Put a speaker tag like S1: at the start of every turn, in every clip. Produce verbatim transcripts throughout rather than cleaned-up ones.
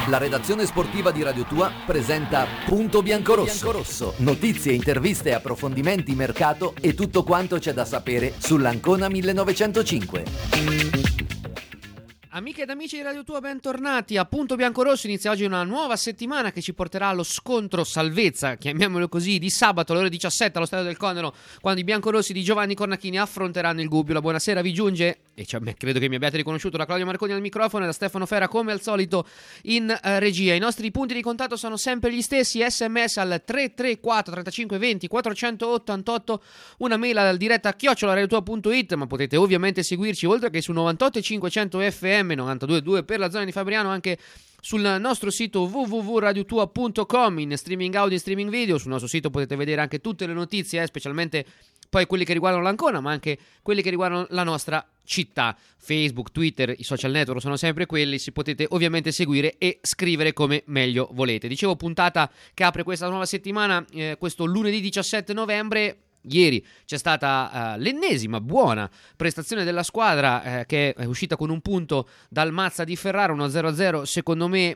S1: La redazione sportiva di Radio Tua presenta Punto Biancorosso. Notizie, interviste, approfondimenti, mercato e tutto quanto c'è da sapere sull'Ancona millenovecentocinque.
S2: Amiche ed amici di Radio Tua, bentornati a Punto Biancorosso. Inizia oggi una nuova settimana che ci porterà allo scontro salvezza, chiamiamolo così, di sabato alle ore diciassette allo Stadio del Conero, quando i biancorossi di Giovanni Cornacchini affronteranno il Gubbio. La buonasera vi giunge, e cioè, credo che mi abbiate riconosciuto, da Claudio Marconi al microfono e da Stefano Fera come al solito in uh, regia. I nostri punti di contatto sono sempre gli stessi: sms al tre tre quattro trentacinque venti quattrocentottantotto, una mail al diretta chiocciola radiotua punto it, ma potete ovviamente seguirci oltre che su novantotto e cinquecento effe emme, novantadue virgola due per la zona di Fabriano, anche sul nostro sito w w w punto radiotua punto com, in streaming audio e streaming video. Sul nostro sito potete vedere anche tutte le notizie, eh, specialmente poi quelli che riguardano l'Ancona, ma anche quelli che riguardano la nostra città. Facebook, Twitter, i social network sono sempre quelli, si potete ovviamente seguire e scrivere come meglio volete. Dicevo, puntata che apre questa nuova settimana, eh, questo lunedì diciassette novembre. Ieri c'è stata uh, l'ennesima buona prestazione della squadra, eh, che è uscita con un punto dal Mazza di Ferrara, uno zero a zero secondo me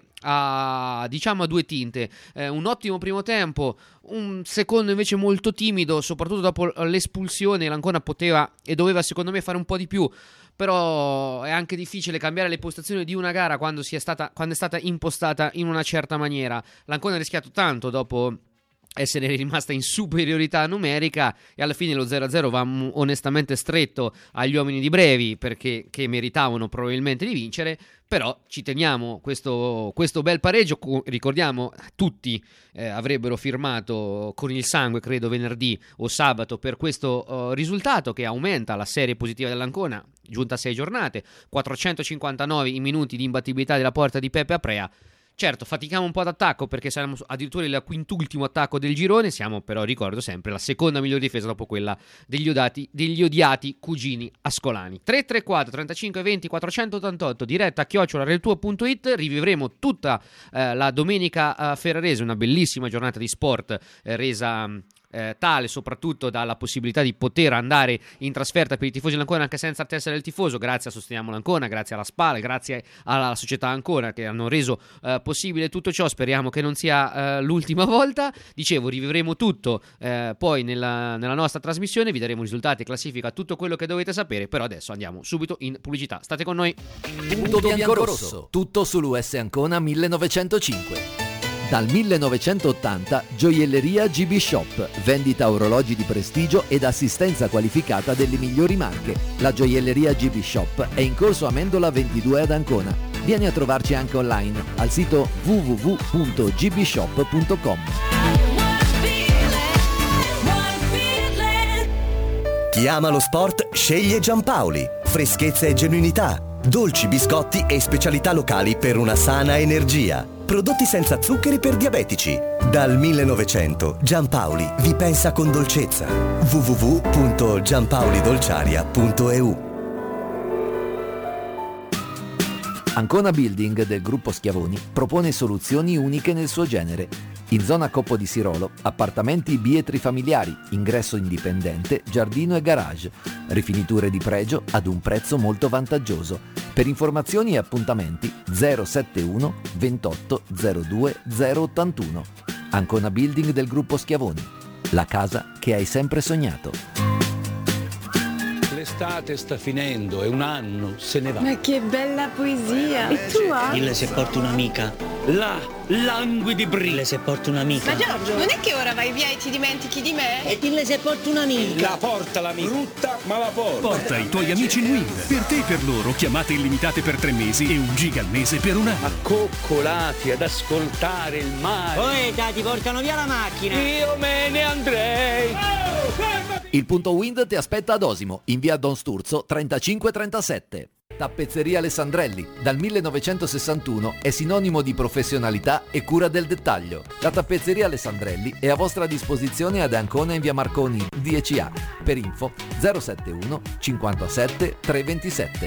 S2: a, diciamo, a due tinte. Eh, un ottimo primo tempo, un secondo invece molto timido, soprattutto dopo l'espulsione. L'Ancona poteva e doveva secondo me fare un po' di più, però è anche difficile cambiare le postazioni di una gara quando, sia stata, quando è stata impostata in una certa maniera. L'Ancona ha rischiato tanto dopo essere rimasta in superiorità numerica e alla fine lo zero a zero va onestamente stretto agli uomini di Brevi, perché che meritavano probabilmente di vincere. Però ci teniamo questo, questo bel pareggio. Ricordiamo, tutti eh, avrebbero firmato con il sangue, credo venerdì o sabato, per questo uh, risultato che aumenta la serie positiva dell'Ancona, giunta a sei giornate, quattrocentocinquantanove i minuti di imbattibilità della porta di Pepe Aprea. Certo, fatichiamo un po' d'attacco perché saremo addirittura il quintultimo attacco del girone. Siamo però, ricordo sempre, la seconda miglior difesa dopo quella degli odiati, degli odiati cugini ascolani. tre tre quattro trentacinque venti quattrocentottantotto, diretta a chiocciola radiotua punto it. Rivivremo tutta eh, la domenica eh, ferrarese, una bellissima giornata di sport eh, resa Eh, tale soprattutto dalla possibilità di poter andare in trasferta per i tifosi dell'Ancona anche senza tessera del tifoso, grazie a Sosteniamo l'Ancona, grazie alla SPAL, grazie alla società Ancona, che hanno reso eh, possibile tutto ciò. Speriamo che non sia eh, l'ultima volta. Dicevo, rivivremo tutto eh, poi nella, nella nostra trasmissione, vi daremo risultati, classifica, tutto quello che dovete sapere. Però adesso andiamo subito in pubblicità, state con noi.
S1: Punto Biancorosso, tutto sull'U S Ancona millenovecentocinque. Dal millenovecentottanta Gioielleria G B Shop, vendita orologi di prestigio ed assistenza qualificata delle migliori marche. La Gioielleria G B Shop è in corso Amendola ventidue ad Ancona. Vieni a trovarci anche online al sito w w w punto g b shop punto com.
S3: Chi ama lo sport sceglie Giampaoli. Freschezza e genuinità, dolci, biscotti e specialità locali per una sana energia. Prodotti senza zuccheri per diabetici. Dal millenovecento Giampaoli vi pensa con dolcezza. w w w punto giampaolidolciaria punto e u.
S1: Ancona Building del gruppo Schiavoni propone soluzioni uniche nel suo genere. In zona Coppo di Sirolo, appartamenti bi e trifamiliari, ingresso indipendente, giardino e garage, rifiniture di pregio ad un prezzo molto vantaggioso. Per informazioni e appuntamenti zero sette uno ventotto zero due zero ottantuno. Ancona Building del gruppo Schiavoni, la casa che hai sempre sognato.
S4: L'estate sta finendo e un anno se ne va.
S5: Ma che bella poesia! E tu hai?
S6: Dille se porti un'amica.
S4: Là, languidi brille.
S6: Dille se porti un'amica.
S5: Ma Giorgio, non è che ora vai via e ti dimentichi di me?
S6: E dille se porti un'amica.
S4: La porta l'amica. Brutta, ma la porta.
S7: Porta i tuoi amici in Wind. Per te e per loro, chiamate illimitate per tre mesi e un giga al mese per un anno.
S4: Accoccolati ad ascoltare il mare.
S6: Poi ti portano via la macchina.
S4: Io me ne andrei.
S1: Il punto Wind ti aspetta ad Osimo, in via Don Sturzo trentacinque trentasette. Tappezzeria Alessandrelli, dal millenovecentosessantuno, è sinonimo di professionalità e cura del dettaglio. La Tappezzeria Alessandrelli è a vostra disposizione ad Ancona in via Marconi dieci A. Per info zero sette uno cinquantasette trecentoventisette.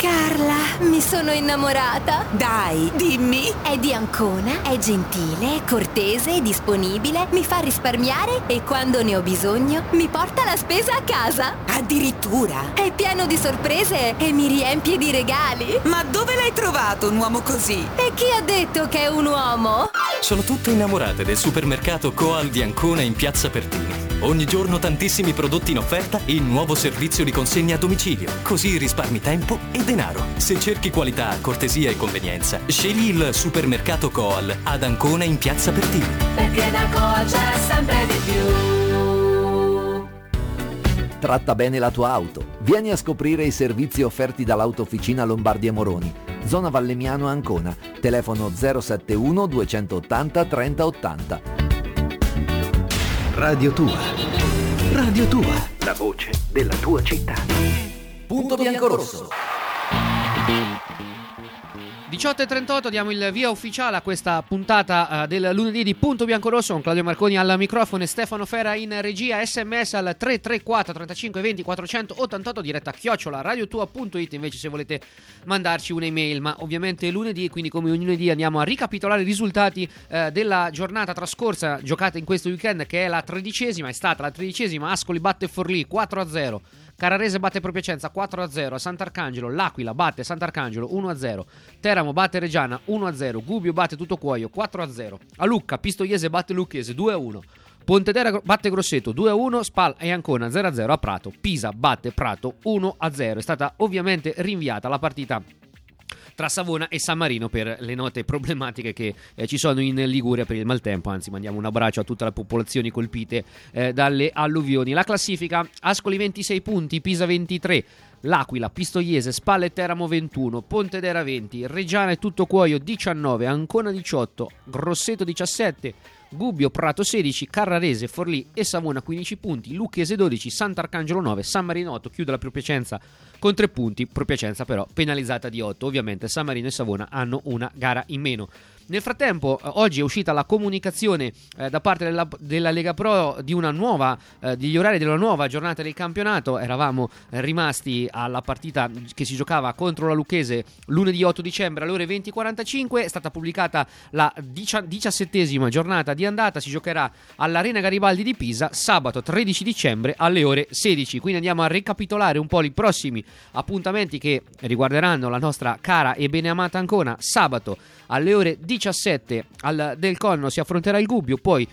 S8: Carla, mi sono innamorata.
S9: Dai, dimmi.
S8: È di Ancona, è gentile, è cortese, disponibile, mi fa risparmiare e quando ne ho bisogno mi porta la spesa a casa.
S9: Addirittura.
S8: È pieno di sorprese e mi riempie di regali.
S9: Ma dove l'hai trovato un uomo così?
S8: E chi ha detto che è un uomo?
S10: Sono tutte innamorate del supermercato Coal di Ancona in Piazza Pertini. Ogni giorno tantissimi prodotti in offerta e il nuovo servizio di consegna a domicilio. Così risparmi tempo e denaro. Se cerchi qualità, cortesia e convenienza, scegli il supermercato Coal ad Ancona in Piazza Pertini.
S11: Perché da Coal c'è sempre di più.
S1: Tratta bene la tua auto. Vieni a scoprire i servizi offerti dall'Autofficina Lombardi e Moroni. Zona Vallemiano Ancona. Telefono zero sette uno due otto zero trenta ottanta.
S12: Radio Tua. Radio Tua. La voce della tua città.
S1: Punto biancorosso.
S2: diciotto e trentotto, diamo il via ufficiale a questa puntata uh, del lunedì di Punto Biancorosso con Claudio Marconi al microfono e Stefano Fera in regia. Sms al tre tre quattro trentacinque venti quattrocentottantotto, diretta chiocciola radiotua punto it invece se volete mandarci un'email. Ma ovviamente è lunedì, quindi come ogni lunedì andiamo a ricapitolare i risultati uh, della giornata trascorsa giocata in questo weekend, che è la tredicesima, è stata la tredicesima. Ascoli batte Forlì quattro a zero, Carrarese batte Propiacenza quattro a zero, a Sant'Arcangelo L'Aquila batte Sant'Arcangelo uno a zero, Teramo batte Reggiana uno a zero, Gubbio batte Tuttocuoio quattro a zero, a Lucca Pistoiese batte Lucchese due a uno, Pontedera batte Grosseto due a uno, Spal e Ancona zero a zero a Prato, Pisa batte Prato uno a zero. È stata ovviamente rinviata la partita tra Savona e San Marino per le note problematiche che eh, ci sono in Liguria per il maltempo. Anzi, mandiamo un abbraccio a tutte le popolazioni colpite eh, dalle alluvioni. La classifica: Ascoli ventisei punti, Pisa ventitré, L'Aquila, Pistoiese, Spal e Teramo ventuno, Pontedera venti, Reggiana e Tuttocuoio diciannove, Ancona diciotto, Grosseto diciassette, Gubbio, Prato sedici, Carrarese, Forlì e Savona quindici punti, Lucchese dodici, Sant'Arcangelo nove, San Marino otto, chiude la Propiacenza con tre punti, Propiacenza però penalizzata di otto. Ovviamente San Marino e Savona hanno una gara in meno. Nel frattempo, eh, oggi è uscita la comunicazione eh, da parte della, della Lega Pro di una nuova, eh, degli orari della nuova giornata del campionato. Eravamo eh, rimasti alla partita che si giocava contro la Lucchese lunedì otto dicembre alle ore venti e quarantacinque. È stata pubblicata la diciassettesima giornata di andata, si giocherà all'Arena Garibaldi di Pisa sabato tredici dicembre alle ore sedici. Quindi andiamo a ricapitolare un po' i prossimi appuntamenti che riguarderanno la nostra cara e beneamata Ancona. Sabato alle ore diciassette al Del Conno si affronterà il Gubbio, poi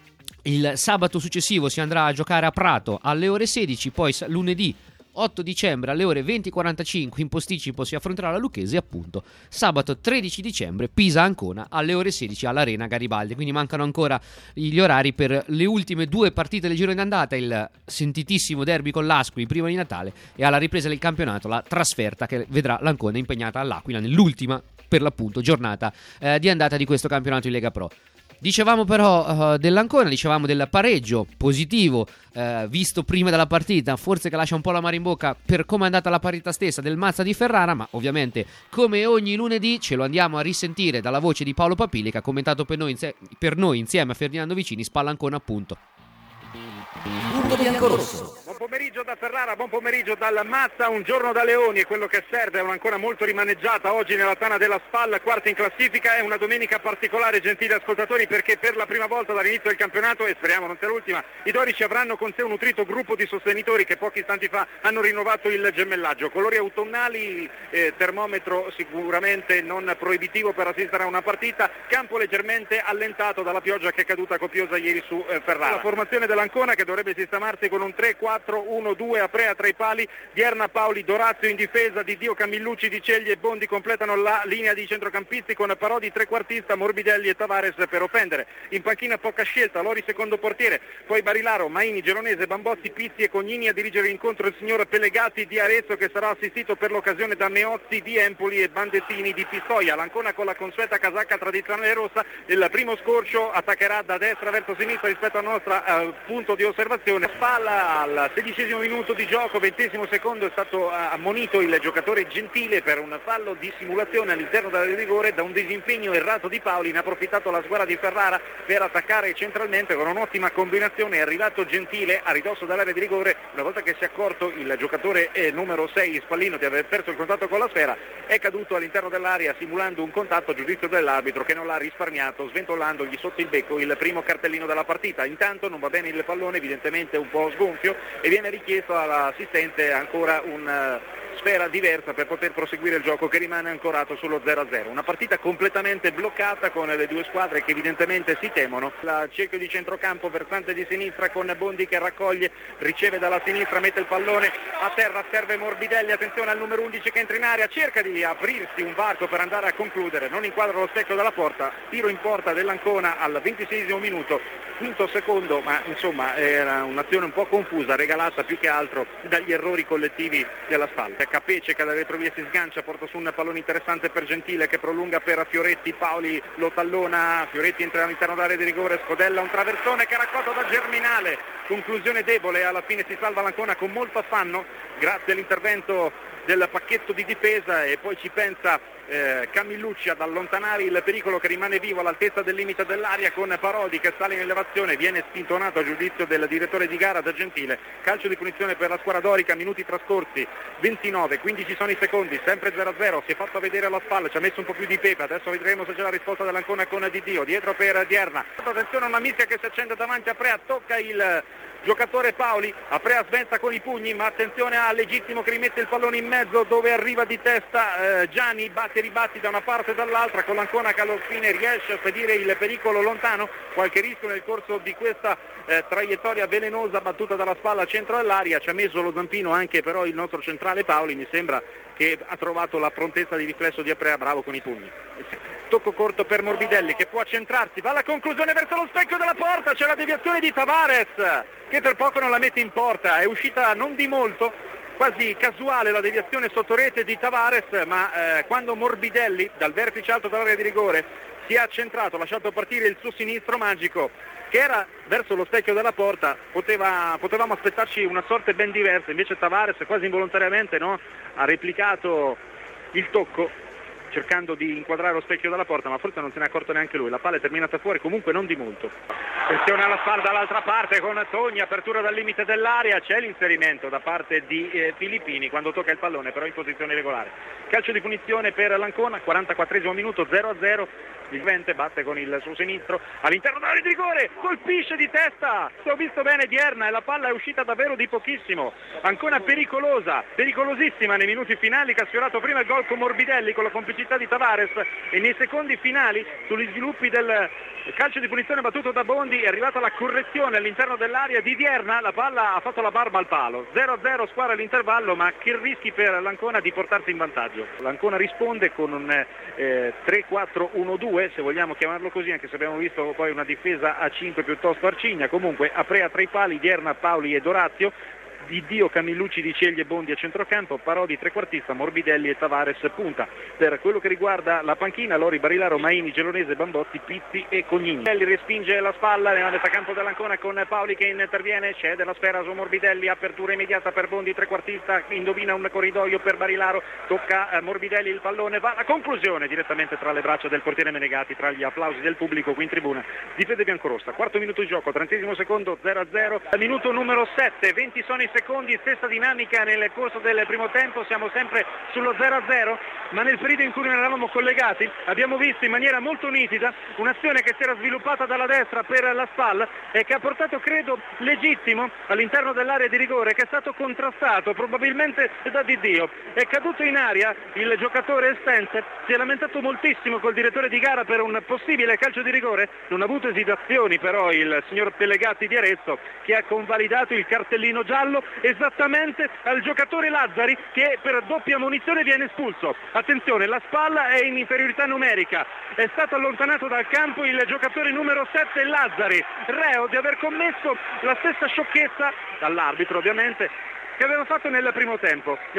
S2: il sabato successivo si andrà a giocare a Prato alle ore sedici, poi lunedì otto dicembre alle ore venti e quarantacinque in posticipo si affronterà la Lucchese, appunto sabato tredici dicembre Pisa-Ancona alle ore sedici all'Arena Garibaldi. Quindi mancano ancora gli orari per le ultime due partite del giro d'andata, il sentitissimo derby con l'Ascoli prima di Natale e alla ripresa del campionato la trasferta che vedrà l'Ancona impegnata all'Aquila nell'ultima per l'appunto giornata eh, di andata di questo campionato in Lega Pro. Dicevamo però uh, dell'Ancona, dicevamo del pareggio positivo uh, visto prima della partita, forse che lascia un po' l'amaro in bocca per come è andata la partita stessa del Mazza di Ferrara, ma ovviamente come ogni lunedì ce lo andiamo a risentire dalla voce di Paolo Papilli, che ha commentato per noi, inse- per noi insieme a Ferdinando Vicini Spal Ancona appunto.
S1: Punto biancorosso.
S13: Buon pomeriggio da Ferrara, buon pomeriggio dal Mazza, un giorno da Leoni e quello che serve è un'Ancona molto rimaneggiata oggi nella tana della Spal, quarta in classifica. È una domenica particolare, gentili ascoltatori, perché per la prima volta dall'inizio del campionato, e speriamo non sia l'ultima, i dorici avranno con sé un nutrito gruppo di sostenitori che pochi istanti fa hanno rinnovato il gemellaggio. Colori autunnali, eh, termometro sicuramente non proibitivo per assistere a una partita, campo leggermente allentato dalla pioggia che è caduta copiosa ieri su eh, Ferrara. La formazione dell'Ancona che dovrebbe sistemarsi con un tre quattro uno due, Aprea tra i pali, Dierna, Paoli, Dorazio in difesa, Di Dio, Camillucci, Di Cegli e Bondi completano la linea di centrocampisti con Parodi trequartista, Morbidelli e Tavares per offendere. In panchina poca scelta, Lori secondo portiere, poi Barilaro, Maini, Geronese, Bambozzi, Pizzi e Cognini a dirigere l'incontro il signor Pellegatti di Arezzo, che sarà assistito per l'occasione da Meozzi di Empoli e Bandettini di Pistoia. L'Ancona con la consueta casacca tradizionale rossa, il primo scorcio attaccherà da destra verso sinistra rispetto al nostro uh, punto di osservazione. Spalla al sedicesimo minuto di gioco, ventesimo secondo, è stato ammonito il giocatore Gentile per un fallo di simulazione all'interno dell'area di rigore. Da un disimpegno errato di Paoli ne ha approfittato la squadra di Ferrara per attaccare centralmente con un'ottima combinazione. È arrivato Gentile a ridosso dall'area di rigore, una volta che si è accorto il giocatore eh, numero sei Spallino di aver perso il contatto con la sfera, è caduto all'interno dell'area simulando un contatto, a giudizio dell'arbitro, che non l'ha risparmiato, sventolandogli sotto il becco il primo cartellino della partita. Intanto non va bene il pallone, evidentemente un po' sgonfio, e viene richiesto all'assistente ancora una sfera diversa per poter proseguire il gioco, che rimane ancorato sullo zero a zero. Una partita completamente bloccata con le due squadre che evidentemente si temono. La cerchio di centrocampo, versante di sinistra, con Bondi che raccoglie, riceve dalla sinistra, mette il pallone a terra, serve Morbidelli, attenzione al numero undici che entra in area, cerca di aprirsi un varco per andare a concludere, non inquadra lo specchio della porta, tiro in porta dell'Ancona al ventiseiesimo minuto, quinto secondo, ma insomma era un'azione un po' confusa, regalata più che altro dagli errori collettivi della spalla. Capece che da retrovia si sgancia, porta su un pallone interessante per Gentile che prolunga per Fioretti, Paoli lo tallona, Fioretti entra all'interno dell'area di rigore, scodella un traversone che è raccolto da Germinale, conclusione debole, alla fine si salva l'Ancona con molto affanno grazie all'intervento del pacchetto di difesa, e poi ci pensa eh, Camillucci ad allontanare il pericolo che rimane vivo all'altezza del limite dell'area, con Parodi che sale in elevazione, viene spintonato a giudizio del direttore di gara da Gentile. Calcio di punizione per la squadra dorica, minuti trascorsi, ventinove, quindici sono i secondi, sempre zero a zero, si è fatto vedere alla spalla, ci ha messo un po' più di pepe, adesso vedremo se c'è la risposta dell'Ancona con Di Dio, dietro per Dierna, attenzione a una mischia che si accende davanti a Prea, tocca il giocatore Paoli, Aprea svenza con i pugni, ma attenzione a Legittimo che rimette il pallone in mezzo, dove arriva di testa eh, Gianni, batti e ribatti da una parte e dall'altra, con l'Ancona che alla fine riesce a spedire il pericolo lontano, qualche rischio nel corso di questa eh, traiettoria velenosa battuta dalla spalla al centro dell'area, ci ha messo lo zampino anche però il nostro centrale Paoli, mi sembra che ha trovato la prontezza di riflesso di Aprea, bravo con i pugni. Tocco corto per Morbidelli che può accentrarsi, va alla conclusione verso lo specchio della porta, c'è la deviazione di Tavares che per poco non la mette in porta, è uscita non di molto, quasi casuale la deviazione sotto rete di Tavares, ma eh, quando Morbidelli dal vertice alto dell'area di rigore si è accentrato, ha lasciato partire il suo sinistro magico che era verso lo specchio della porta, poteva, potevamo aspettarci una sorte ben diversa, invece Tavares quasi involontariamente no, ha replicato il tocco cercando di inquadrare lo specchio della porta, ma forse non se ne è accorto neanche lui, la palla è terminata fuori, comunque non di molto. Attenzione alla spalla dall'altra parte con Togni, apertura dal limite dell'area, c'è l'inserimento da parte di eh, Filippini quando tocca il pallone, però in posizione regolare. Calcio di punizione per l'Ancona, quarantaquattresimo minuto, zero a zero, il Vente batte con il suo sinistro all'interno dell'area di rigore, colpisce di testa, ho visto bene Dierna e la palla è uscita davvero di pochissimo. Ancona pericolosa, pericolosissima nei minuti finali, che ha sfiorato prima il gol con Morbidelli con la complicità di Tavares, e nei secondi finali sugli sviluppi del calcio di punizione battuto da Bondi è arrivata la correzione all'interno dell'area di Dierna, la palla ha fatto la barba al palo, zero a zero squadra all'intervallo, ma che rischi per l'Ancona di portarsi in vantaggio. L'Ancona risponde con un eh, tre quattro uno due, se vogliamo chiamarlo così, anche se abbiamo visto poi una difesa a cinque piuttosto arcigna. Comunque Aprea tra i pali, Dierna, Paoli ed Orazio, Di Dio, Camillucci, Di Ceglie e Bondi a centrocampo, Parodi trequartista, Morbidelli e Tavares punta. Per quello che riguarda la panchina, Lori, Barilaro, Maini, Gelonese, Bambotti, Pizzi e Cognini. Morbidelli respinge la spalla nella metà campo dell'Ancona con Paoli che interviene, cede la sfera su Morbidelli, apertura immediata per Bondi trequartista, indovina un corridoio per Barilaro, tocca a Morbidelli il pallone, va alla conclusione direttamente tra le braccia del portiere Menegatti, tra gli applausi del pubblico qui in tribuna di Fede Biancorossa. Quarto minuto di gioco, trentesimo secondo, zero a zero, minuto numero sette, venti sono i secondi, stessa dinamica nel corso del primo tempo, siamo sempre sullo zero a zero, ma nel periodo in cui non eravamo collegati abbiamo visto in maniera molto nitida un'azione che si era sviluppata dalla destra per la spalla e che ha portato, credo, Legittimo all'interno dell'area di rigore, che è stato contrastato probabilmente da Di Dio. È caduto in aria il giocatore Spencer, si è lamentato moltissimo col direttore di gara per un possibile calcio di rigore, non ha avuto esitazioni però il signor Pellegatti di Arezzo, che ha convalidato il cartellino giallo esattamente al giocatore Lazzari, che per doppia munizione viene espulso. Attenzione, la spalla è in inferiorità numerica, è stato allontanato dal campo il giocatore numero sette Lazzari, reo di aver commesso la stessa sciocchezza, dall'arbitro ovviamente, che aveva fatto nel primo tempo. Nel,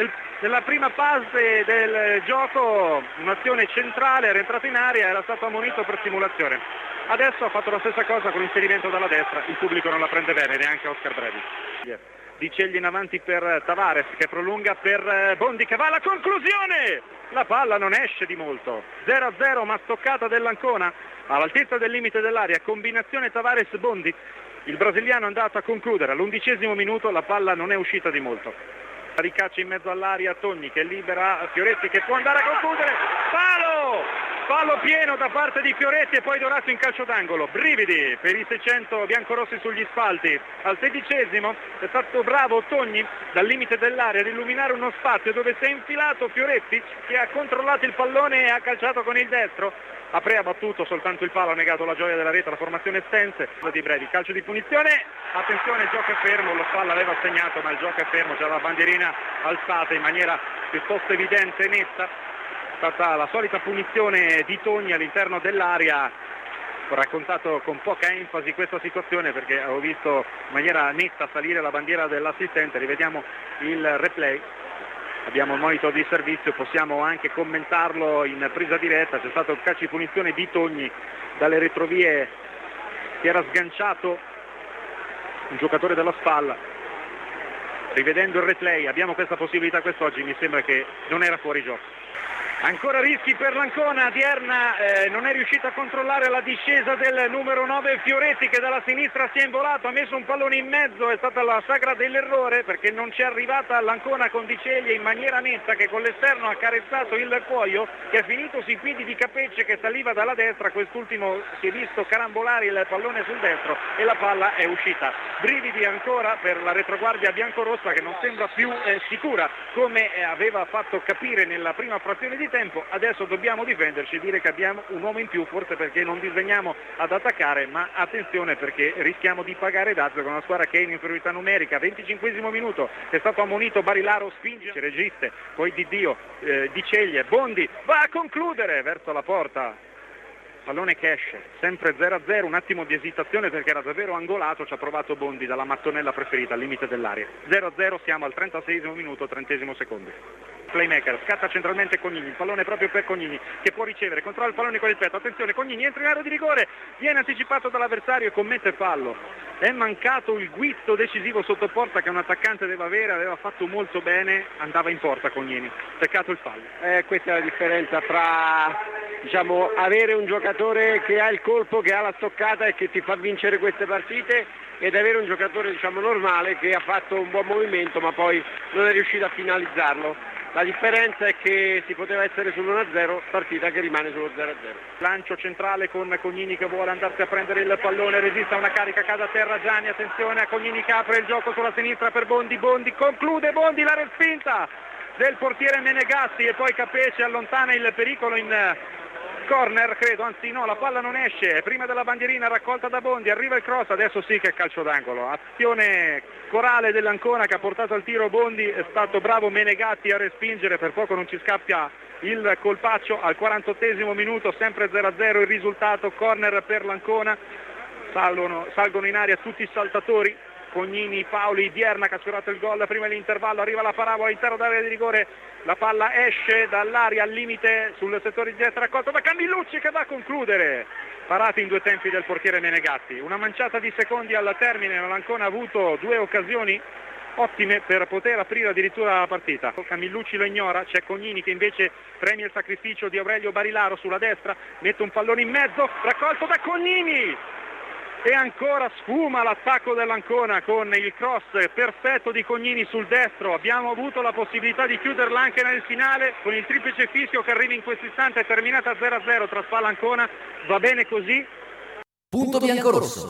S13: nella prima fase del gioco, un'azione centrale, era entrato in area, era stato ammonito per simulazione. Adesso ha fatto la stessa cosa con l'inserimento dalla destra, il pubblico non la prende bene, neanche Oscar Brevi. Di Cegli in avanti per Tavares che prolunga per Bondi che va alla conclusione, la palla non esce di molto, zero a zero ma stoccata dell'Ancona all'altezza del limite dell'area, combinazione Tavares-Bondi, il brasiliano è andato a concludere all'undicesimo minuto, la palla non è uscita di molto, ricaccia in mezzo all'area Togni che libera Fioretti che può andare a concludere, palo! Fallo pieno da parte di Fioretti e poi dorato in calcio d'angolo. Brividi per i seicento biancorossi sugli spalti. Al sedicesimo è stato bravo Togni dal limite dell'area ad illuminare uno spazio dove si è infilato Fioretti che ha controllato il pallone e ha calciato con il destro. Apre ha battuto soltanto il palo, ha negato la gioia della rete, la formazione Stense di Brevi. Calcio di punizione, attenzione, il gioco è fermo, lo Spalla aveva segnato ma il gioco è fermo, c'è la bandierina alzata in maniera piuttosto evidente e netta. È stata la solita punizione di Togni all'interno dell'area. Ho raccontato con poca enfasi questa situazione perché ho visto in maniera netta salire la bandiera dell'assistente. Rivediamo il replay, abbiamo il monitor di servizio, possiamo anche commentarlo in presa diretta. C'è stato il calcio di punizione di Togni dalle retrovie, si era sganciato un giocatore della Spalla. Rivedendo il replay abbiamo questa possibilità quest'oggi, mi sembra che non era fuori gioco. Ancora rischi per l'Ancona, Dierna eh, non è riuscito a controllare la discesa del numero nove Fioretti che dalla sinistra si è involato, ha messo un pallone in mezzo, è stata la sagra dell'errore perché non c'è arrivata l'Ancona con Di Ceglie in maniera netta che con l'esterno ha carezzato il cuoio che è finito sui piedi di Capecce che saliva dalla destra, quest'ultimo si è visto carambolare il pallone sul destro e la palla è uscita. Brividi ancora per la retroguardia biancorossa che non sembra più eh, sicura come eh, aveva fatto capire nella prima frazione di tempo. Adesso dobbiamo difenderci e dire che abbiamo un uomo in più, forse perché non disegniamo ad attaccare, ma attenzione perché rischiamo di pagare dazio con una squadra che è in inferiorità numerica. venticinquesimo minuto, è stato ammonito Barilaro, spinge Registe, poi Di Dio, eh, Di Ceglie, Bondi va a concludere verso la porta, pallone che esce, sempre zero a zero, un attimo di esitazione perché era davvero angolato, ci ha provato Bondi dalla mattonella preferita al limite dell'area. zero a zero, siamo al trentaseiesimo minuto, trentesimo secondo. Playmaker, scatta centralmente Cognini, il pallone proprio per Cognini che può ricevere, controlla il pallone con il petto, attenzione Cognini entra in area di rigore, viene anticipato dall'avversario e commette fallo. È mancato il guizzo decisivo sotto porta che un attaccante deve avere, aveva fatto molto bene, andava in porta Cognini, peccato il fallo.
S14: Eh, questa è la differenza fra diciamo avere un giocatore che ha il colpo, che ha la stoccata e che ti fa vincere queste partite ed avere un giocatore diciamo normale che ha fatto un buon movimento ma poi non è riuscito a finalizzarlo. La differenza è che si poteva essere sull'uno a zero, partita che rimane sullo zero a zero.
S13: Lancio centrale con Cognini che vuole andarsi a prendere il pallone, resiste a una carica, cade a terra Gianni, attenzione a Cognini che apre il gioco sulla sinistra per Bondi, Bondi conclude, Bondi la respinta del portiere Menegatti e poi Capece allontana il pericolo in corner, credo, anzi no, la palla non esce, prima della bandierina raccolta da Bondi, arriva il cross, adesso sì che è calcio d'angolo, azione corale dell'Ancona che ha portato al tiro Bondi, è stato bravo Menegatti a respingere, per poco non ci scappia il colpaccio al quarantottesimo minuto, sempre zero a zero il risultato, corner per l'Ancona, salgono, salgono in aria tutti i saltatori, Cognini, Paoli, Dierna che ha sfiorato il gol prima dell'intervallo, arriva la parabola all'interno dell'area di rigore, la palla esce dall'area al limite sul settore di destra raccolto da Camillucci che va a concludere, parati in due tempi del portiere Menegatti, una manciata di secondi al termine, l'Ancona ha avuto due occasioni ottime per poter aprire addirittura la partita. Camillucci lo ignora, c'è Cognini che invece premia il sacrificio di Aurelio Barilaro sulla destra, mette un pallone in mezzo, raccolto da Cognini e ancora sfuma l'attacco dell'Ancona con il cross perfetto di Cognini sul destro. Abbiamo avuto la possibilità di chiuderla anche nel finale con il triplice fischio che arriva in questo istante, è terminata zero a zero tra Spalla e Ancona, va bene così.
S1: Punto biancorosso.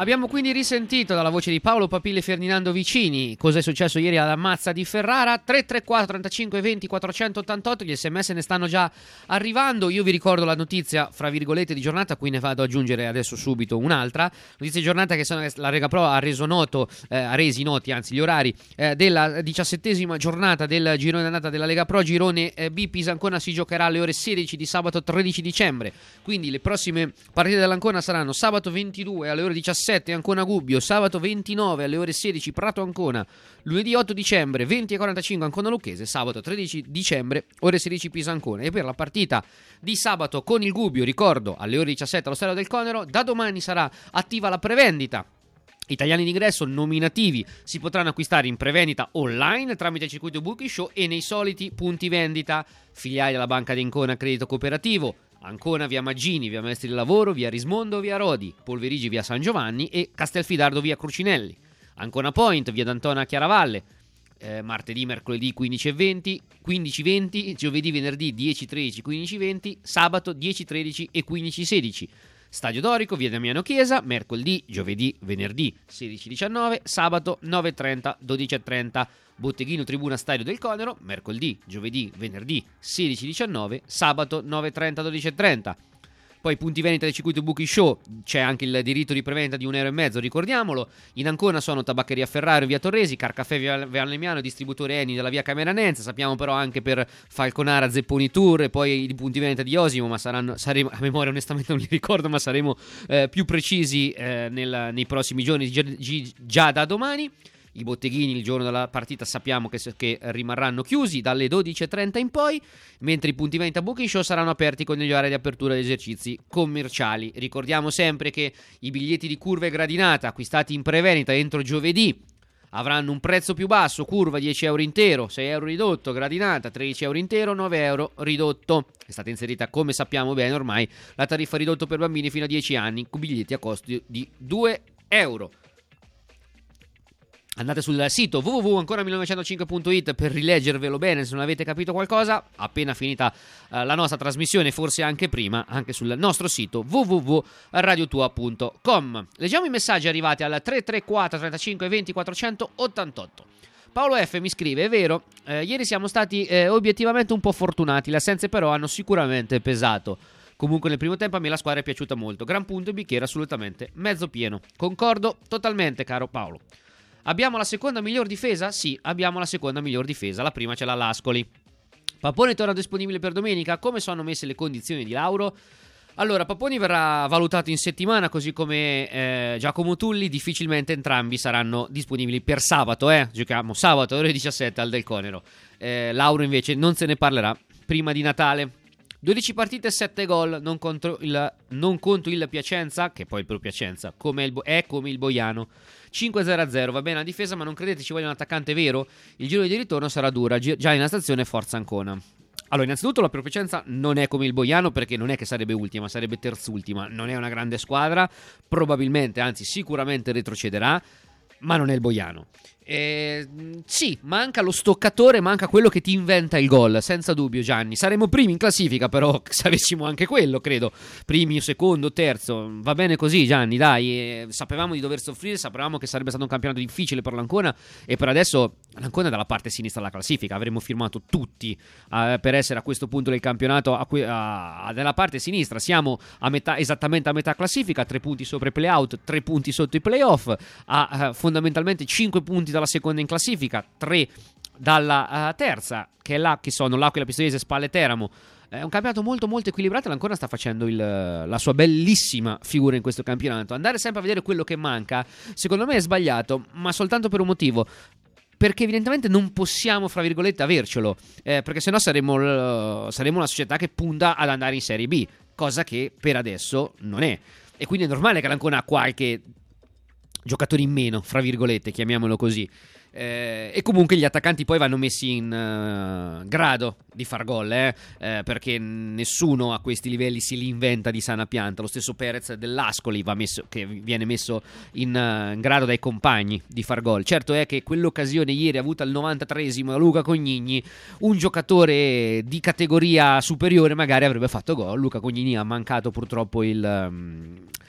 S2: Abbiamo quindi risentito dalla voce di Paolo Papille e Ferdinando Vicini cosa è successo ieri alla Mazza di Ferrara. Tre tre quattro trentacinque venti quattrocentottantotto, gli sms ne stanno già arrivando. Io vi ricordo la notizia fra virgolette di giornata, qui ne vado ad aggiungere adesso subito un'altra notizia di giornata, che sono, la Lega Pro ha reso noto eh, ha resi noti anzi gli orari eh, della diciassettesima giornata del girone d'andata della Lega Pro. Girone eh, B, Pisa-Ancona si giocherà alle ore sedici di sabato tredici dicembre, quindi le prossime partite dell'Ancona saranno sabato ventidue alle ore diciassette Ancona Gubbio, sabato ventinove alle ore sedici Prato Ancona, lunedì otto dicembre venti e quarantacinque Ancona Lucchese, sabato tredici dicembre ore sedici Pisa Ancona. E per la partita di sabato con il Gubbio, ricordo, alle ore diciassette allo Stadio del Conero, da domani sarà attiva la prevendita. Italiani d'ingresso nominativi si potranno acquistare in prevendita online tramite il circuito Booking Show e nei soliti punti vendita, filiali della Banca di Ancona Credito Cooperativo, Ancona via Maggini, via Maestri del Lavoro, via Rismondo, via Rodi, Polverigi via San Giovanni e Castelfidardo via Crucinelli. Ancona Point, via D'Antona Chiaravalle, eh, martedì, mercoledì quindici e venti, quindici venti, giovedì, venerdì dieci tredici, quindici venti, sabato dieci tredici e quindici sedici. Stadio Dorico, via Damiano Chiesa, mercoledì, giovedì, venerdì sedici diciannove, sabato nove e trenta, dodici e trenta. Botteghino Tribuna Stadio del Conero, mercoledì, giovedì, venerdì sedici diciannove, sabato nove e trenta, dodici e trenta. Poi punti vendita del circuito Booking Show, c'è anche il diritto di preventa di un euro e mezzo, ricordiamolo. In Ancona sono Tabaccheria Ferrari, via Torresi, Carcaffè via Valnemiano, distributore Eni della via Cameranense. Sappiamo però anche per Falconara, Zepponi Tour e poi i punti vendita di Osimo, ma saranno, saremo, a memoria onestamente non li ricordo, ma saremo eh, più precisi eh, nel, nei prossimi giorni, già, già da domani. I botteghini il giorno della partita sappiamo che, che rimarranno chiusi dalle dodici e trenta in poi, mentre i punti vendita Booking Show saranno aperti con gli orari di apertura degli esercizi commerciali. Ricordiamo sempre che i biglietti di curva e gradinata acquistati in prevendita entro giovedì avranno un prezzo più basso: curva dieci euro intero, sei euro ridotto, gradinata tredici euro intero, nove euro ridotto. È stata inserita, come sappiamo bene ormai, la tariffa ridotto per bambini fino a dieci anni con biglietti a costo di due euro. Andate sul sito w w w punto ancora millenovecentocinque punto it per rileggervelo bene se non avete capito qualcosa. Appena finita uh, la nostra trasmissione, forse anche prima, anche sul nostro sito w w w punto radio tua punto com. Leggiamo i messaggi arrivati al tre tre quattro trentacinque venti quattrocentottantotto. Paolo F mi scrive: è vero, eh, ieri siamo stati eh, obiettivamente un po' fortunati, le assenze però hanno sicuramente pesato. Comunque nel primo tempo a me la squadra è piaciuta molto, gran punto e bicchiere assolutamente mezzo pieno. Concordo totalmente, caro Paolo. Abbiamo la seconda miglior difesa? Sì, abbiamo la seconda miglior difesa. La prima ce l'ha l'Ascoli. Paponi torna disponibile per domenica. Come sono messe le condizioni di Lauro? Allora, Paponi verrà valutato in settimana, così come eh, Giacomo Tulli. Difficilmente entrambi saranno disponibili per sabato. Eh? Giochiamo sabato ore diciassette al Del Conero. Eh, Lauro invece non se ne parlerà prima di Natale. dodici partite e sette gol, non contro il, non contro il Piacenza, che poi il Pro Piacenza come il, è come il Boiano. cinque zero a zero, va bene la difesa, ma non credete ci voglia un attaccante vero? Il giro di ritorno sarà dura, già in stazione forza Ancona. Allora, innanzitutto la Pro Piacenza non è come il Boiano, perché non è che sarebbe ultima, sarebbe terzultima. Non è una grande squadra, probabilmente, anzi sicuramente retrocederà, ma non è il Boiano. Eh, sì, manca lo stoccatore, manca quello che ti inventa il gol, senza dubbio. Gianni, saremo primi in classifica, però se avessimo anche quello, credo, primi, secondo, terzo, va bene così. Gianni, dai, eh, sapevamo di dover soffrire, sapevamo che sarebbe stato un campionato difficile per l'Ancona, e per adesso l'Ancona è dalla parte sinistra della classifica. Avremmo firmato tutti eh, per essere a questo punto del campionato a que- a- nella parte sinistra. Siamo a metà, esattamente a metà classifica, tre punti sopra i play-out, tre punti sotto i play-off, a eh, fondamentalmente cinque punti dalla seconda in classifica, tre dalla uh, terza, che è là, che sono l'Aquila Pistoiese, Spalle Teramo. È un campionato molto molto equilibrato, l'Ancona sta facendo il, la sua bellissima figura in questo campionato. Andare sempre a vedere quello che manca, secondo me è sbagliato, ma soltanto per un motivo: perché evidentemente non possiamo, fra virgolette, avercelo, eh, perché sennò saremo, uh, saremo una società che punta ad andare in Serie B, cosa che per adesso non è, e quindi è normale che l'Ancona ha qualche giocatori in meno, fra virgolette, chiamiamolo così. Eh, e comunque gli attaccanti poi vanno messi in uh, grado di far gol, eh? Eh, perché nessuno a questi livelli si li inventa di sana pianta. Lo stesso Perez dell'Ascoli va messo, che viene messo in, uh, in grado dai compagni di far gol. Certo è che quell'occasione ieri avuta al novantatreesimo da Luca Cognini, un giocatore di categoria superiore magari avrebbe fatto gol. Luca Cognini ha mancato purtroppo il... Um,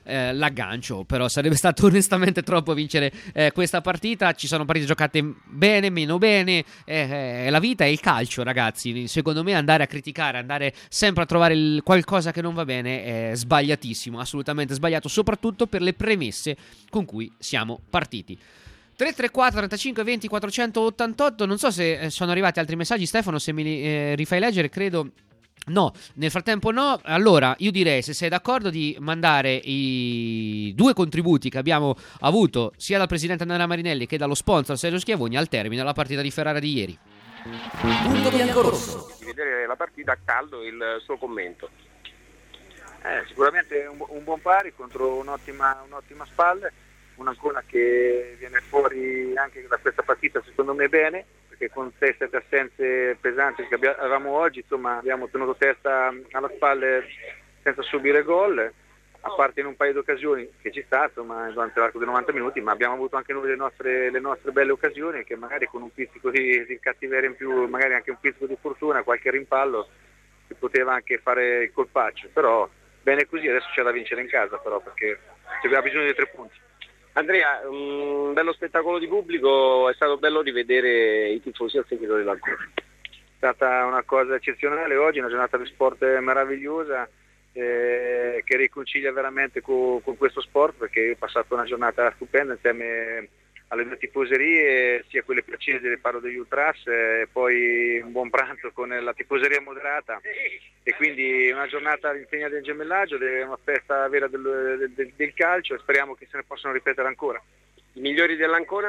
S2: eh, l'aggancio, però sarebbe stato onestamente troppo vincere eh, questa partita. Ci sono partite giocate bene, meno bene, eh, eh, la vita è il calcio, ragazzi. Secondo me andare a criticare, andare sempre a trovare il qualcosa che non va bene è sbagliatissimo, assolutamente sbagliato, soprattutto per le premesse con cui siamo partiti. tre tre quattro trentacinque venti quattrocentottantotto. Non so se sono arrivati altri messaggi, Stefano, se mi eh, rifai leggere. Credo no, nel frattempo no. Allora io direi, se sei d'accordo, di mandare i due contributi che abbiamo avuto sia dal presidente Andrea Marinelli che dallo sponsor Sergio Schiavoni al termine della partita di Ferrara di ieri.
S1: Punto biancorosso.
S15: Di vedere la partita a caldo, il suo commento. Eh, sicuramente un, un buon pari contro un'ottima, un'ottima spalla, un'Ancona che viene fuori anche da questa partita secondo me bene, perché con sei sette assenze pesanti che abbiamo, avevamo oggi, insomma abbiamo tenuto testa alla spalla senza subire gol, a parte in un paio di occasioni che ci sta, insomma, durante l'arco dei novanta minuti, ma abbiamo avuto anche noi le nostre, le nostre belle occasioni che magari con un pizzico di, di cattiveria in più, magari anche un pizzico di fortuna, qualche rimpallo, si poteva anche fare il colpaccio, però bene così. Adesso c'è da vincere in casa però, perché abbiamo bisogno di tre punti.
S14: Andrea, un bello spettacolo di pubblico, è stato bello rivedere i tifosi al seguito dell'Ancona.
S15: È stata una cosa eccezionale oggi, una giornata di sport meravigliosa, eh, che riconcilia veramente con, con questo sport, perché ho passato una giornata stupenda insieme alle due tifoserie, sia quelle più accese, parlo degli Ultras, e poi un buon pranzo con la tifoseria moderata, e quindi una giornata all'insegna del gemellaggio, una festa vera del, del, del calcio, e speriamo che se ne possano ripetere ancora.
S14: I migliori dell'Ancona?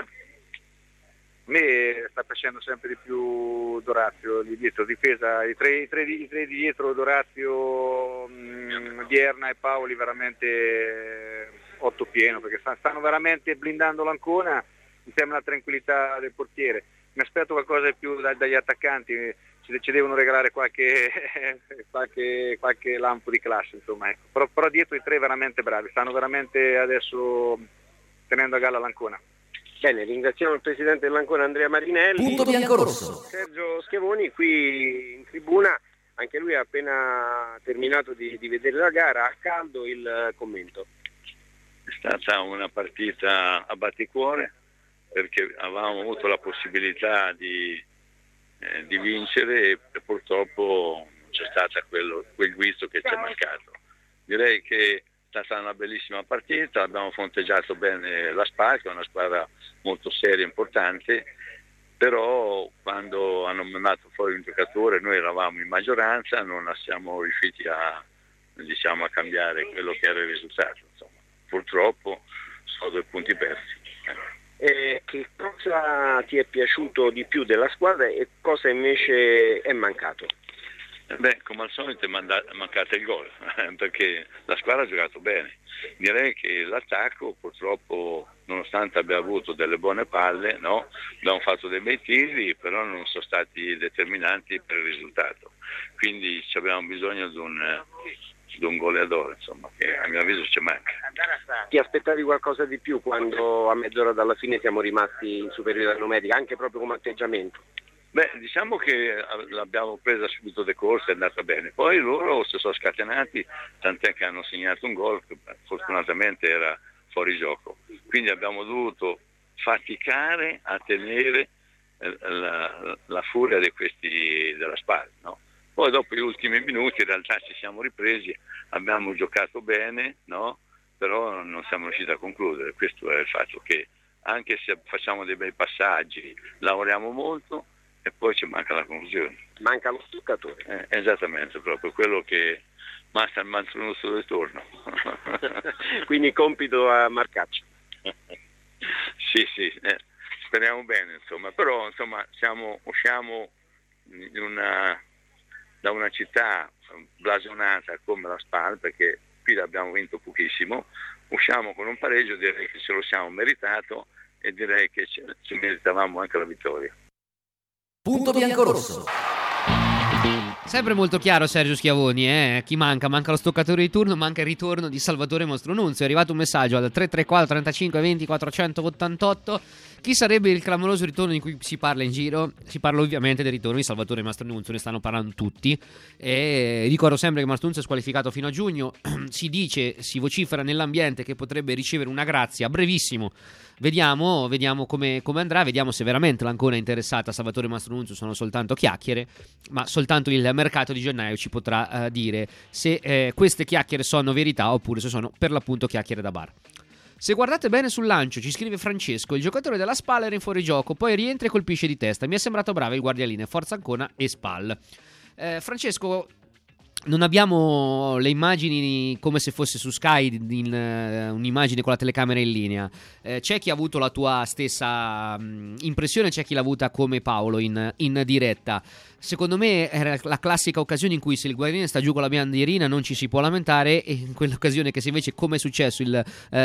S15: A me sta piacendo sempre di più Dorazio di dietro, difesa, i tre, i tre, i tre di dietro, Dorazio, mh, Dierna e Paoli, veramente otto pieno, perché stanno veramente blindando l'Ancona insieme alla tranquillità del portiere. Mi aspetto qualcosa di più da, dagli attaccanti, ci, ci devono regalare qualche, qualche, qualche lampo di classe, insomma, ecco. però, però dietro i tre veramente bravi, stanno veramente adesso tenendo a galla l'Ancona.
S14: Bene, ringraziamo il presidente dell'Ancona Andrea Marinelli.
S1: Punto biancorosso.
S14: Sergio Schiavoni qui in tribuna, anche lui ha appena terminato di, di vedere la gara, a caldo il commento.
S4: È stata una partita a batticuore, perché avevamo avuto la possibilità di, eh, di vincere e purtroppo c'è stato quello, quel guizzo che ci è mancato. Direi che è stata una bellissima partita, abbiamo fronteggiato bene la Spal, che è una squadra molto seria e importante, però quando hanno mandato fuori un giocatore noi eravamo in maggioranza, non siamo riusciti a, diciamo, a cambiare quello che era il risultato. Insomma. Purtroppo sono due punti persi.
S14: Eh, che cosa ti è piaciuto di più della squadra e cosa invece è mancato?
S4: Beh, come al solito è mancato il gol, perché la squadra ha giocato bene. Direi che l'attacco purtroppo, nonostante abbia avuto delle buone palle, no? Abbiamo fatto dei bei tiri, però non sono stati determinanti per il risultato. Quindi abbiamo bisogno di un, di un goleador, insomma, che a mio avviso ci manca.
S14: Ti aspettavi qualcosa di più quando a mezz'ora dalla fine siamo rimasti in superiorità numerica, anche proprio come atteggiamento?
S4: Beh, diciamo che l'abbiamo presa subito de corsa, è andata bene. Poi loro si sono scatenati, tant'è che hanno segnato un gol che fortunatamente era fuori gioco. Quindi abbiamo dovuto faticare a tenere la, la furia di questi della Spal, no? Poi dopo gli ultimi minuti in realtà ci siamo ripresi, abbiamo giocato bene, no? Però non siamo riusciti a concludere. Questo è il fatto che anche se facciamo dei bei passaggi, lavoriamo molto, e poi ci manca la conclusione.
S14: Manca lo stuccatore.
S4: Eh, esattamente, proprio quello che manca il mantenuto del turno.
S14: Quindi compito a Marcaccio.
S4: Sì, sì, eh, speriamo bene, insomma. Però insomma siamo, usciamo in una, da una città blasonata come la Spal, perché qui abbiamo vinto pochissimo, usciamo con un pareggio, direi che ce lo siamo meritato e direi che ci, ci meritavamo anche la vittoria.
S1: Punto biancorosso.
S2: Sempre molto chiaro Sergio Schiavoni, eh? Chi manca? Manca lo stoccatore di turno, manca il ritorno di Salvatore Mastronunzio. È arrivato un messaggio al tre tre quattro trentacinque venti quattrocentottantotto Chi sarebbe il clamoroso ritorno di cui si parla in giro? Si parla ovviamente del ritorno di Salvatore Mastronunzio, ne stanno parlando tutti. E ricordo sempre che Mastronunzio è squalificato fino a giugno. Si dice, si vocifera nell'ambiente che potrebbe ricevere una grazia a brevissimo. Vediamo, vediamo come, come andrà, vediamo se veramente l'Ancona è interessata a Salvatore Mastronunzio. Sono soltanto chiacchiere, ma soltanto il mercato di gennaio ci potrà uh, dire se eh, queste chiacchiere sono verità oppure se sono per l'appunto chiacchiere da bar. Se guardate bene sul lancio, ci scrive Francesco, il giocatore della Spal era in fuorigioco, poi rientra e colpisce di testa. Mi è sembrato bravo il guardialine, forza Ancona e Spal. Eh, Francesco, non abbiamo le immagini come se fosse su Sky, in, uh, un'immagine con la telecamera in linea. Eh, c'è chi ha avuto la tua stessa um, impressione, c'è chi l'ha avuta come Paolo in, in diretta. Secondo me era la classica occasione in cui se il guardialine sta giù con la bandierina non ci si può lamentare, e in quell'occasione che se invece, come è successo, il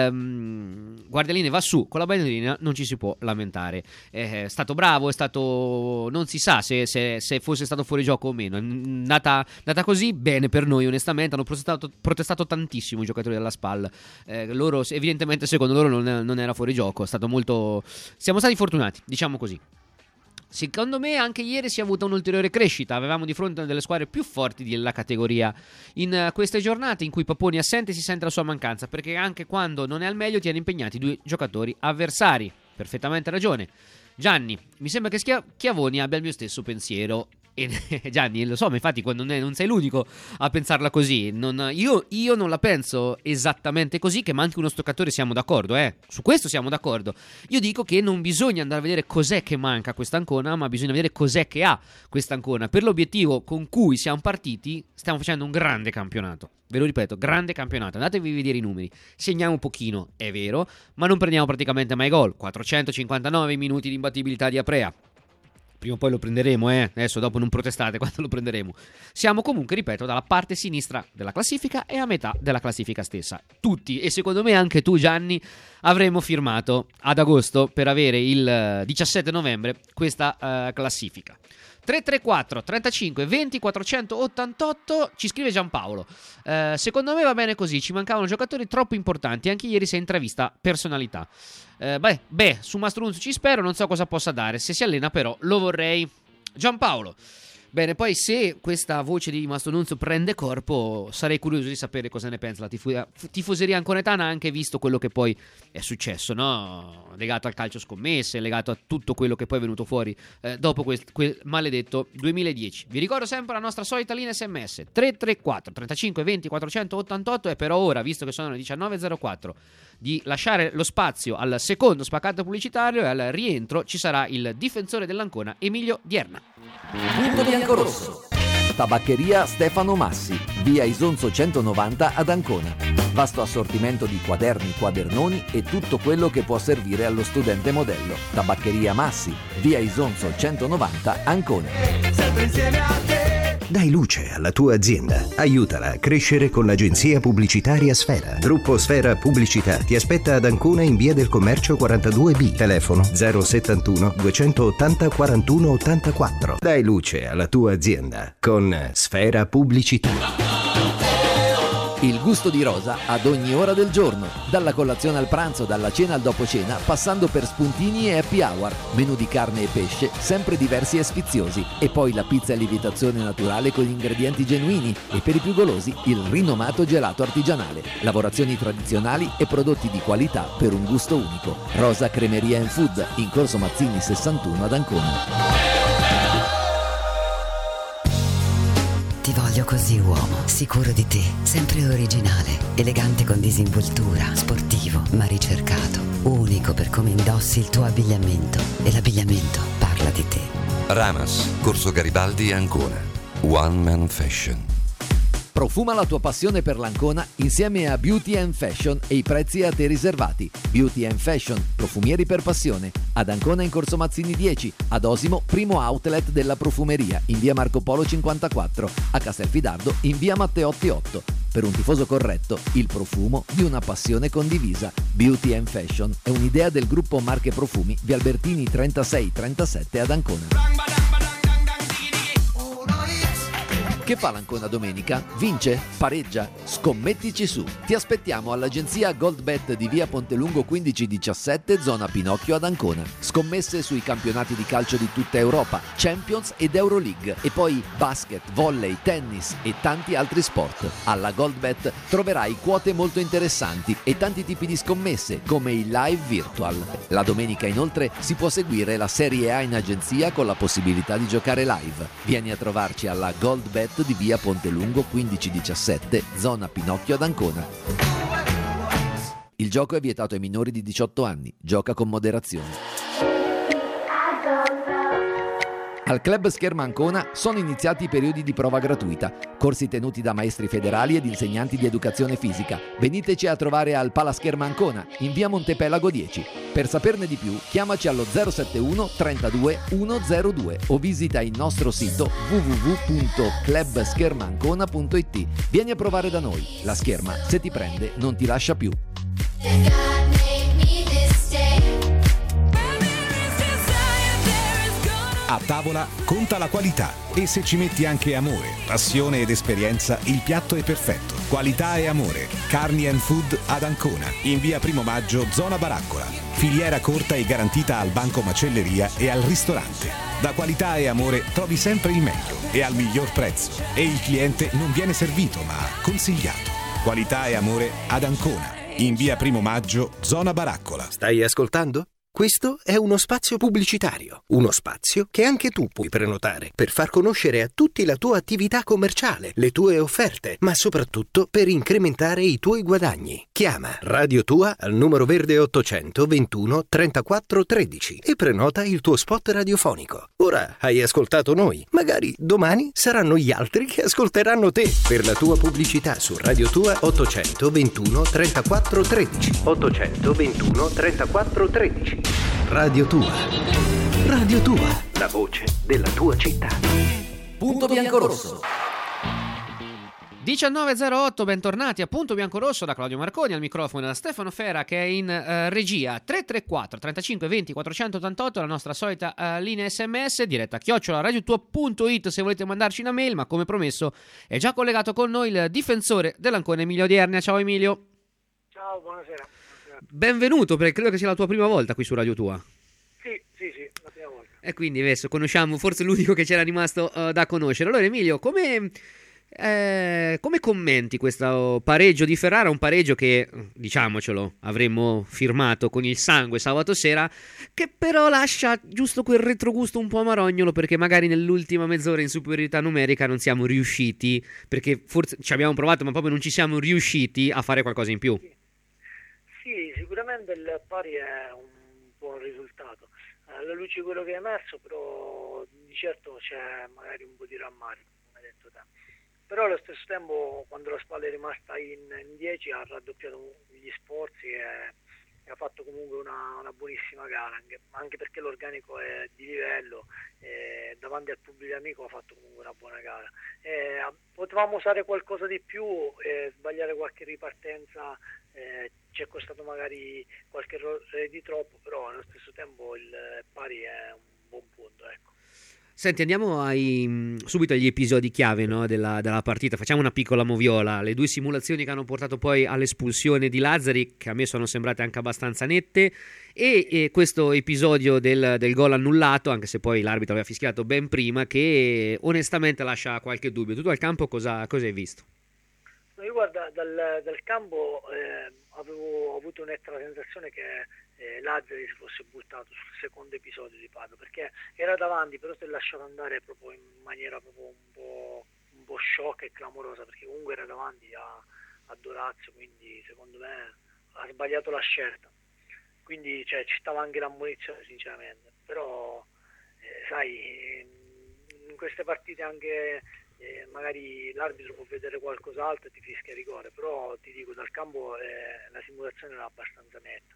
S2: um, guardialine va su con la bandierina non ci si può lamentare. È stato bravo, è stato, non si sa se, se, se fosse stato fuori gioco o meno. È nata, nata così, bene per noi onestamente. Hanno protestato, protestato tantissimo i giocatori della Spal. Eh, loro evidentemente secondo loro non, non era fuori gioco. È stato molto, siamo stati fortunati, diciamo così. Secondo me anche ieri si è avuta un'ulteriore crescita. Avevamo di fronte delle squadre più forti della categoria in queste giornate in cui Paponi assente si sente la sua mancanza, perché anche quando non è al meglio tiene impegnati due giocatori avversari. Perfettamente ragione Gianni, mi sembra che Schia- Chiavoni abbia il mio stesso pensiero. E, Gianni, lo so, ma infatti quando non, è, non sei l'unico a pensarla così. non, io, io non la penso esattamente così, che manchi uno stoccatore siamo d'accordo, eh? Su questo siamo d'accordo. Io dico che non bisogna andare a vedere cos'è che manca questa Ancona, ma bisogna vedere cos'è che ha questa Ancona. Per l'obiettivo con cui siamo partiti stiamo facendo un grande campionato. Ve lo ripeto, grande campionato. Andatevi a vedere i numeri. Segniamo un pochino, è vero, ma non prendiamo praticamente mai gol. quattrocentocinquantanove minuti di imbattibilità di Aprea. Prima o poi lo prenderemo, eh? Adesso dopo non protestate quando lo prenderemo. Siamo comunque, ripeto, dalla parte sinistra della classifica e a metà della classifica stessa. Tutti, e secondo me anche tu Gianni, avremmo firmato ad agosto per avere il diciassette novembre questa uh, classifica. tre tre quattro trentacinque venti quattrocentottantotto, ci scrive Giampaolo. Uh, secondo me va bene così, ci mancavano giocatori troppo importanti, anche ieri si è intravista personalità. Uh, beh, beh, su Mastronunzio ci spero, non so cosa possa dare, se si allena però lo vorrei. Giampaolo. Bene, poi se questa voce di Mastronunzio prende corpo, sarei curioso di sapere cosa ne pensa la tifo- tifoseria anconetana, anche visto quello che poi è successo, no? Legato al calcio scommesse, legato a tutto quello che poi è venuto fuori eh, dopo quel, quel maledetto duemiladieci. Vi ricordo sempre la nostra solita linea sms tre tre quattro trentacinque venti quattrocentottantotto, e per ora, visto che sono le diciannove e zero quattro, di lasciare lo spazio al secondo spaccato pubblicitario, e al rientro ci sarà il difensore dell'Ancona Emilio Dierna.
S1: Punto biancorosso. Tabaccheria Stefano Massi, via Isonzo centonovanta ad Ancona. Vasto assortimento di quaderni, quadernoni e tutto quello che può servire allo studente modello. Tabaccheria Massi, via Isonzo centonovanta, Ancona.
S12: Sempre insieme a te. Dai luce alla tua azienda. Aiutala a crescere con l'agenzia pubblicitaria Sfera. Gruppo Sfera Pubblicità ti aspetta ad Ancona in via del Commercio quarantadue B. Telefono zero settantuno duecentottanta quarantuno ottantaquattro. Dai luce alla tua azienda con Sfera Pubblicità.
S1: Il gusto di Rosa ad ogni ora del giorno, dalla colazione al pranzo, dalla cena al dopo cena, passando per spuntini e happy hour, menù di carne e pesce, sempre diversi e sfiziosi, e poi la pizza a lievitazione naturale con ingredienti genuini, e per i più golosi il rinomato gelato artigianale, lavorazioni tradizionali e prodotti di qualità per un gusto unico. Rosa Cremeria and Food, in Corso Mazzini sessantuno ad Ancona.
S16: Ti voglio così, uomo, sicuro di te, sempre originale, elegante con disinvoltura, sportivo ma ricercato, unico per come indossi il tuo abbigliamento, e l'abbigliamento parla di te.
S17: Ramas, Corso Garibaldi, Ancona. One Man Fashion.
S1: Profuma la tua passione per l'Ancona insieme a Beauty and Fashion e i prezzi a te riservati. Beauty and Fashion, profumieri per passione. Ad Ancona in Corso Mazzini dieci, ad Osimo primo outlet della profumeria in via Marco Polo cinquantaquattro, a Castelfidardo in via Matteotti otto. Per un tifoso corretto, il profumo di una passione condivisa. Beauty and Fashion è un'idea del gruppo Marche Profumi, via Albertini trentasei trentasette ad Ancona. Che fa l'Ancona domenica? Vince? Pareggia? Scommettici su. Ti aspettiamo all'agenzia Goldbet di via Pontelungo quindici diciassette, zona Pinocchio ad Ancona. Scommesse sui campionati di calcio di tutta Europa, Champions ed Euroleague e poi basket, volley, tennis e tanti altri sport. Alla Goldbet troverai quote molto interessanti e tanti tipi di scommesse come il live virtual. La domenica inoltre si può seguire la Serie A in agenzia con la possibilità di giocare live. Vieni a trovarci alla Goldbet di via Pontelungo quindici diciassette, zona Pinocchio ad Ancona. Il gioco è vietato ai minori di diciotto anni. Gioca con moderazione. Al Club Scherma Ancona sono iniziati i periodi di prova gratuita, corsi tenuti da maestri federali ed insegnanti di educazione fisica. Veniteci a trovare al Pala Scherma Ancona, in via Montepelago dieci. Per saperne di più, chiamaci allo zero sette uno trentadue centodue o visita il nostro sito w w w punto club scherma ancona punto i t. Vieni a provare da noi. La scherma, se ti prende, non ti lascia più.
S18: A tavola conta la qualità e se ci metti anche amore, passione ed esperienza, il piatto è perfetto. Qualità e amore. Carni and Food ad Ancona, in via Primo Maggio, zona Baraccola. Filiera corta e garantita al banco macelleria e al ristorante. Da Qualità e Amore trovi sempre il meglio e al miglior prezzo. E il cliente non viene servito ma consigliato. Qualità e Amore ad Ancona, in via Primo Maggio, zona Baraccola.
S12: Stai ascoltando? Questo è uno spazio pubblicitario, uno spazio che anche tu puoi prenotare per far conoscere a tutti la tua attività commerciale, le tue offerte, ma soprattutto per incrementare i tuoi guadagni. Chiama Radio Tua al numero verde ottocento ventuno trentaquattro tredici e prenota il tuo spot radiofonico. Ora hai ascoltato noi, magari domani saranno gli altri che ascolteranno te. Per la tua pubblicità su Radio Tua ottocento ventuno trentaquattro tredici. ottocento ventuno trentaquattro tredici. Radio Tua. Radio Tua, la voce della tua città.
S1: Punto biancorosso.
S2: diciannove e zero otto, bentornati a Punto Biancorosso da Claudio Marconi al microfono, da Stefano Fera che è in uh, regia. Tre tre quattro trentacinque venti quattrocentottantotto, la nostra solita uh, linea sms, diretta chiocciola radiotua punto it se volete mandarci una mail, ma come promesso è già collegato con noi il difensore dell'Ancona, Emilio Odiernia. Ciao Emilio.
S19: Ciao, buonasera.
S2: Benvenuto, perché credo che sia la tua prima volta qui su Radio Tua.
S19: Sì, sì, sì, la prima volta.
S2: E quindi adesso conosciamo forse l'unico che c'era rimasto uh, da conoscere. Allora Emilio, come, eh, come commenti questo pareggio di Ferrara? Un pareggio che, diciamocelo, avremmo firmato con il sangue sabato sera, che però lascia giusto quel retrogusto un po' amarognolo, perché magari nell'ultima mezz'ora in superiorità numerica non siamo riusciti, perché forse ci abbiamo provato ma proprio non ci siamo riusciti a fare qualcosa in più.
S19: Sì. Sì, sicuramente il pari è un buon risultato. Alla luce di quello che è emerso, però di certo c'è magari un po' di rammarico, come hai detto te. Però allo stesso tempo, quando la Spalla è rimasta in dieci, ha raddoppiato gli sforzi e, e ha fatto comunque una, una buonissima gara, anche, anche perché l'organico è di livello e davanti al pubblico amico ha fatto comunque una buona gara. E, potevamo usare qualcosa di più e sbagliare qualche ripartenza. Eh, ci è costato magari qualche errore di troppo, però allo stesso tempo il pari è un buon punto, ecco.
S2: Senti, andiamo ai, subito agli episodi chiave, no, della, della partita. Facciamo una piccola moviola. Le due simulazioni che hanno portato poi all'espulsione di Lazzari, che a me sono sembrate anche abbastanza nette, e, e questo episodio del, del gol annullato, anche se poi l'arbitro aveva fischiato ben prima, che onestamente lascia qualche dubbio. Tu al campo cosa, cosa hai visto?
S19: Io guarda, dal, dal campo eh, avevo avuto un'etta sensazione che eh, Lazzari si fosse buttato sul secondo episodio di Padova, perché era davanti, però si è lasciato andare proprio in maniera proprio un po', un po' sciocca e clamorosa, perché comunque era davanti a, a Dorazio, quindi secondo me ha sbagliato la scelta. Quindi cioè, ci stava anche l'ammonizione sinceramente, però eh, sai, in queste partite anche... Eh, magari l'arbitro può vedere qualcos'altro e ti fischia rigore, però ti dico dal campo eh, la simulazione era abbastanza netta.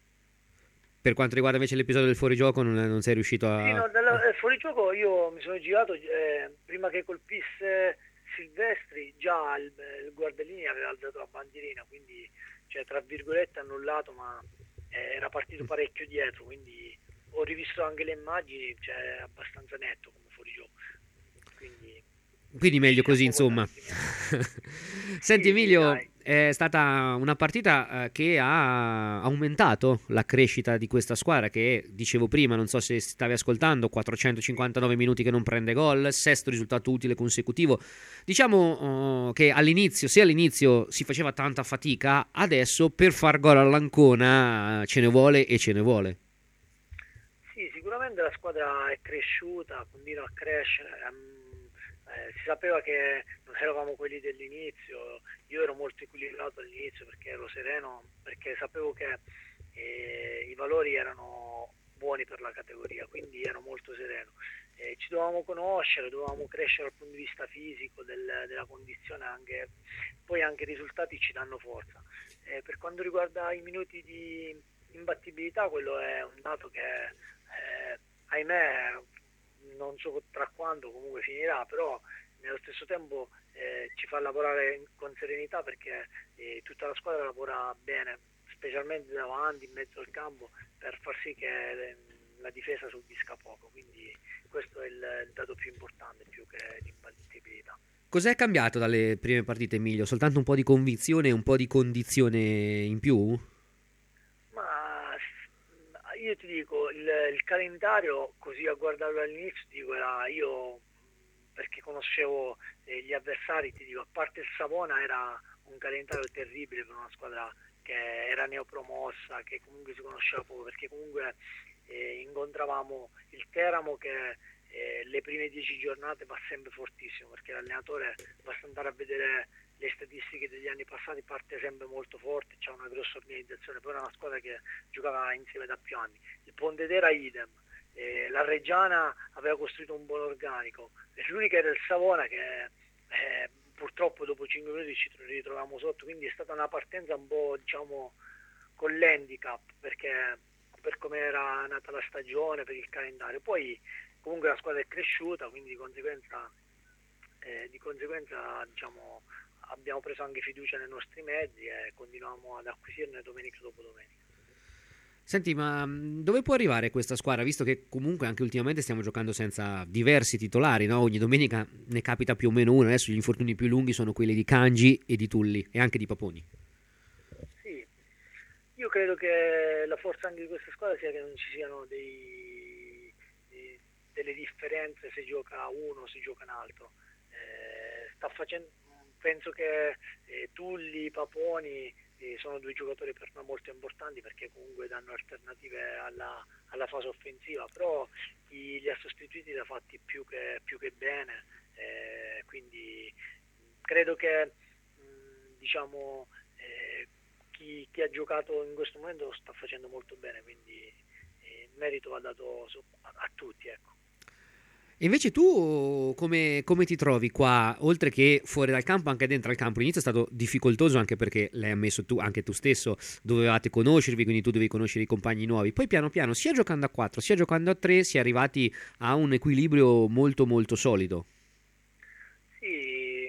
S2: Per quanto riguarda invece l'episodio del fuorigioco non, non sei riuscito a...
S19: Sì, no, dal fuorigioco io mi sono girato eh, prima che colpisse Silvestri, già il, il guardalini aveva alzato la bandierina, quindi cioè, tra virgolette annullato, ma eh, era partito parecchio dietro, quindi ho rivisto anche le immagini, cioè abbastanza netto come fuorigioco, quindi
S2: Quindi meglio così, insomma. Senti Emilio,
S19: dai.
S2: è stata una partita eh, che ha aumentato la crescita di questa squadra che, dicevo prima, non so se stavi ascoltando, quattrocentocinquantanove minuti che non prende gol, sesto risultato utile consecutivo. Diciamo uh, che all'inizio, se all'inizio si faceva tanta fatica, adesso per far gol all'Ancona ce ne vuole e ce ne vuole.
S19: Sì, sicuramente la squadra è cresciuta, continua a crescere. Um, Eh, si sapeva che non eravamo quelli dell'inizio, io ero molto equilibrato all'inizio perché ero sereno, perché sapevo che eh, i valori erano buoni per la categoria, quindi ero molto sereno. Eh, ci dovevamo conoscere, dovevamo crescere dal punto di vista fisico, del, della condizione, anche, poi anche i risultati ci danno forza. Eh, per quanto riguarda i minuti di imbattibilità, quello è un dato che eh, ahimè non so tra quando comunque finirà, però nello stesso tempo eh, ci fa lavorare con serenità, perché eh, tutta la squadra lavora bene, specialmente davanti, in mezzo al campo, per far sì che eh, la difesa subisca poco, quindi questo è il, il dato più importante, più che l'imbattibilità.
S2: Cos'è cambiato dalle prime partite, Emilio? Soltanto un po' di convinzione e un po' di condizione in più?
S19: Io ti dico, il, il calendario, così a guardarlo all'inizio, ti dico, era io, perché conoscevo eh, gli avversari, ti dico, a parte il Savona era un calendario terribile per una squadra che era neopromossa, che comunque si conosceva poco, perché comunque eh, incontravamo il Teramo che eh, le prime dieci giornate va sempre fortissimo, perché l'allenatore, basta andare a vedere le statistiche degli anni passati, parte sempre molto forte, c'è una grossa organizzazione, poi era una squadra che giocava insieme da più anni. Il Pontedera idem, eh, la Reggiana aveva costruito un buon organico, l'unica era il Savona che eh, purtroppo dopo cinque minuti ci ritrovavamo sotto, quindi è stata una partenza un po', diciamo, con l'handicap, perché per come era nata la stagione, per il calendario. Poi comunque la squadra è cresciuta, quindi di conseguenza eh, di conseguenza diciamo abbiamo preso anche fiducia nei nostri mezzi e continuiamo ad acquisirne domenica dopo domenica.
S2: Senti, ma dove può arrivare questa squadra, visto che comunque anche ultimamente stiamo giocando senza diversi titolari, no? Ogni domenica ne capita più o meno uno, adesso gli infortuni più lunghi sono quelli di Kanji e di Tulli e anche di Paponi.
S19: Sì, io credo che la forza anche di questa squadra sia che non ci siano dei, dei, delle differenze se gioca uno o se gioca un altro. Eh, sta facendo, penso che eh, Tulli, Paponi eh, sono due giocatori per me molto importanti, perché comunque danno alternative alla, alla fase offensiva, però chi li ha sostituiti li ha fatti più che, più che bene, eh, quindi credo che mh, diciamo eh, chi, chi ha giocato in questo momento lo sta facendo molto bene, quindi eh, il merito va dato a, a tutti, ecco.
S2: Invece tu come, come ti trovi qua, oltre che fuori dal campo, anche dentro al campo? L'inizio è stato difficoltoso, anche perché l'hai ammesso tu, anche tu stesso, dovevate conoscervi, quindi tu dovevi conoscere i compagni nuovi. Poi piano piano, sia giocando a quattro, sia giocando a tre, si è arrivati a un equilibrio molto molto solido.
S19: Sì,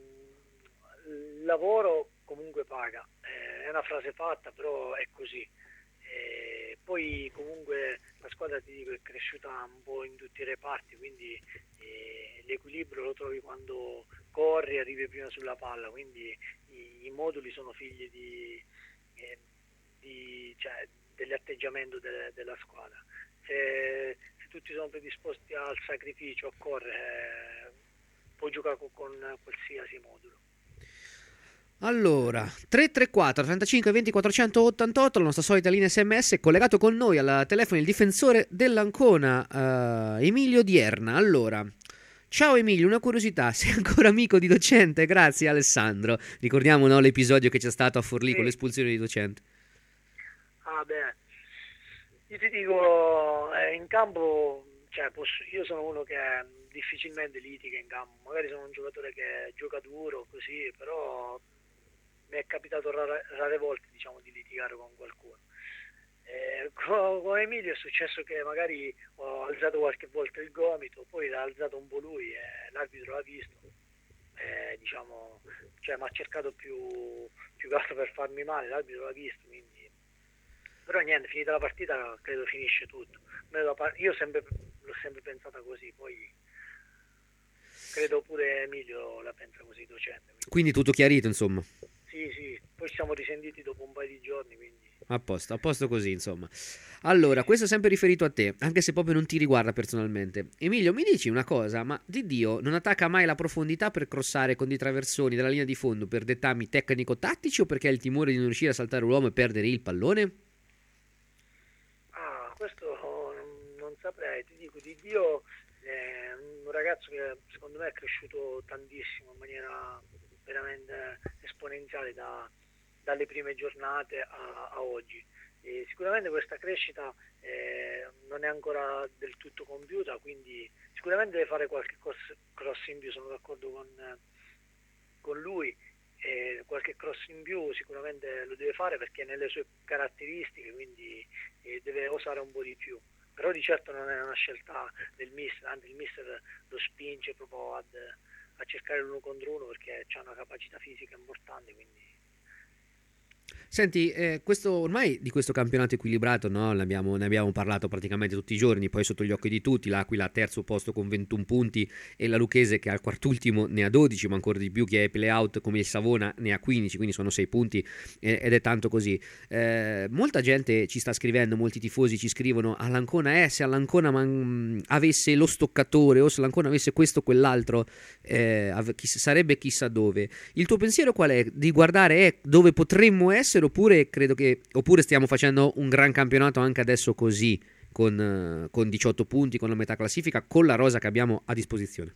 S19: il lavoro comunque paga, eh, è una frase fatta, però è così. Eh, poi comunque la squadra, ti dico, è cresciuta un po' in tutti i reparti, quindi eh, l'equilibrio lo trovi quando corri, arrivi prima sulla palla, quindi i, i moduli sono figli di, eh, di cioè, dell'atteggiamento de, della squadra. Se, se tutti sono predisposti al sacrificio, a correre, eh, puoi giocare con, con qualsiasi modulo.
S2: Allora, tre tre quattro trentacinque venti quattrocentottantotto, la nostra solita linea sms, collegato con noi al telefono il difensore dell'Ancona, uh, Emilio Dierna. Allora, ciao Emilio, una curiosità, sei ancora amico di Docente? Grazie Alessandro. Ricordiamo, no, l'episodio che c'è stato a Forlì, sì, con l'espulsione di Docente.
S19: Ah beh, io ti dico, eh, in campo, cioè, posso, io sono uno che difficilmente litiga in campo, magari sono un giocatore che gioca duro così, però mi è capitato rare, rare volte, diciamo, di litigare con qualcuno. Eh, con, con Emilio è successo che magari ho alzato qualche volta il gomito, poi l'ha alzato un po' lui e l'arbitro l'ha visto, eh, diciamo, cioè mi ha cercato più, più che altro per farmi male, l'arbitro l'ha visto, quindi. Però niente, finita la partita credo finisce tutto. Io sempre, l'ho sempre pensata così, poi. credo pure Emilio la pensa così, docente. Quindi,
S2: Quindi tutto chiarito, insomma.
S19: sì, sì, poi ci siamo risentiti dopo un paio di giorni, quindi...
S2: A posto, a posto così, insomma. Allora, questo è sempre riferito a te, anche se proprio non ti riguarda personalmente. Emilio, mi dici una cosa, ma di Dio non attacca mai la profondità per crossare con dei traversoni dalla linea di fondo per dettami tecnico-tattici o perché ha il timore di non riuscire a saltare l'uomo e perdere il pallone?
S19: Ah, questo non, non saprei, ti dico, di Dio è un ragazzo che secondo me è cresciuto tantissimo in maniera veramente esponenziale da, dalle prime giornate a, a oggi. E sicuramente questa crescita eh, non è ancora del tutto compiuta, quindi sicuramente deve fare qualche cross, cross in più, sono d'accordo con, con lui. Eh, qualche cross in più sicuramente lo deve fare perché è nelle sue caratteristiche, quindi eh, deve osare un po' di più, però di certo non è una scelta del mister, anzi il mister lo spinge proprio ad, a cercare l'uno contro uno perché ha una capacità fisica importante, quindi
S2: Senti, eh, questo, ormai di questo campionato equilibrato, no? Ne abbiamo, ne abbiamo parlato praticamente tutti i giorni, poi sotto gli occhi di tutti, l'Aquila al terzo posto con ventuno punti e la Lucchese che al quartultimo ne ha dodici, ma ancora di più chi è play-out come il Savona ne ha quindici, quindi sono sei punti eh, ed è tanto così. Eh, molta gente ci sta scrivendo, molti tifosi ci scrivono all'Ancona, eh, se all'Ancona man- avesse lo stoccatore o se l'Ancona avesse questo o quell'altro, eh, av- chi- sarebbe chissà dove. Il tuo pensiero qual è? Di guardare eh, dove potremmo essere oppure credo che oppure stiamo facendo un gran campionato anche adesso così con, con diciotto punti, con la metà classifica, con la rosa che abbiamo a disposizione?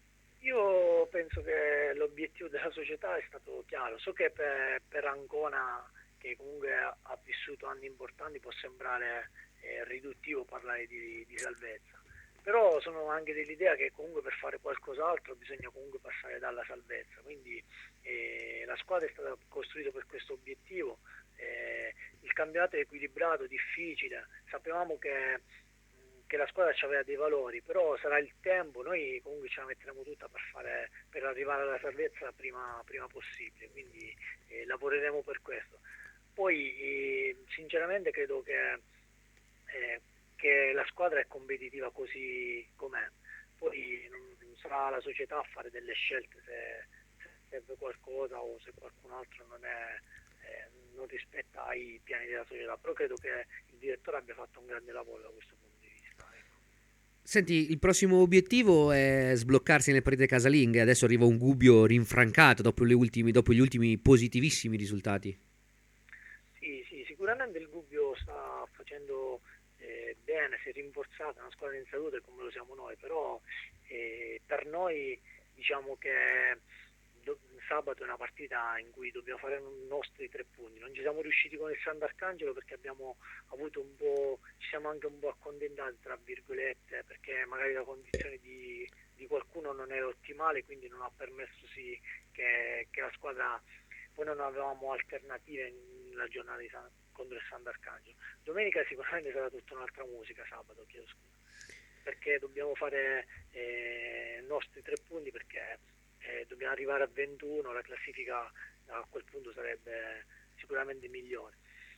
S19: io penso che l'obiettivo della società è stato chiaro. So che per, per Ancona, che comunque ha, ha vissuto anni importanti, può sembrare eh, riduttivo parlare di, di salvezza, però sono anche dell'idea che comunque per fare qualcos'altro bisogna comunque passare dalla salvezza, quindi eh, la squadra è stata costruita per questo obiettivo, eh, il campionato è equilibrato, difficile, sapevamo che, che la squadra aveva dei valori, però sarà il tempo, noi comunque ce la metteremo tutta per, fare, per arrivare alla salvezza prima, prima possibile, quindi eh, lavoreremo per questo. Poi eh, sinceramente credo che eh, che la squadra è competitiva così com'è, poi non sarà la società a fare delle scelte se, se serve qualcosa o se qualcun altro non, è, eh, non rispetta i piani della società, però credo che il direttore abbia fatto un grande lavoro da questo punto di vista. Ecco.
S2: Senti, il prossimo obiettivo è sbloccarsi nelle partite casalinghe, adesso arriva un Gubbio rinfrancato dopo, le ultimi, dopo gli ultimi positivissimi risultati.
S19: Sì, sì, sicuramente il Gubbio sta facendo Eh, bene, si è rinforzata, è una squadra in salute come lo siamo noi, però eh, per noi diciamo che do, sabato è una partita in cui dobbiamo fare i nostri tre punti. Non ci siamo riusciti con il Sant'Arcangelo perché abbiamo avuto un po', ci siamo anche un po' accontentati tra virgolette, perché magari la condizione di, di qualcuno non era ottimale, quindi non ha permesso sì, che, che la squadra, poi non avevamo alternative nella giornata di San contro il Sant'Arcangelo. Domenica sicuramente sarà tutta un'altra musica, sabato, chiedo scusa, perché dobbiamo fare eh, i nostri tre punti, perché eh, dobbiamo arrivare a ventuno, la classifica a quel punto sarebbe sicuramente migliore.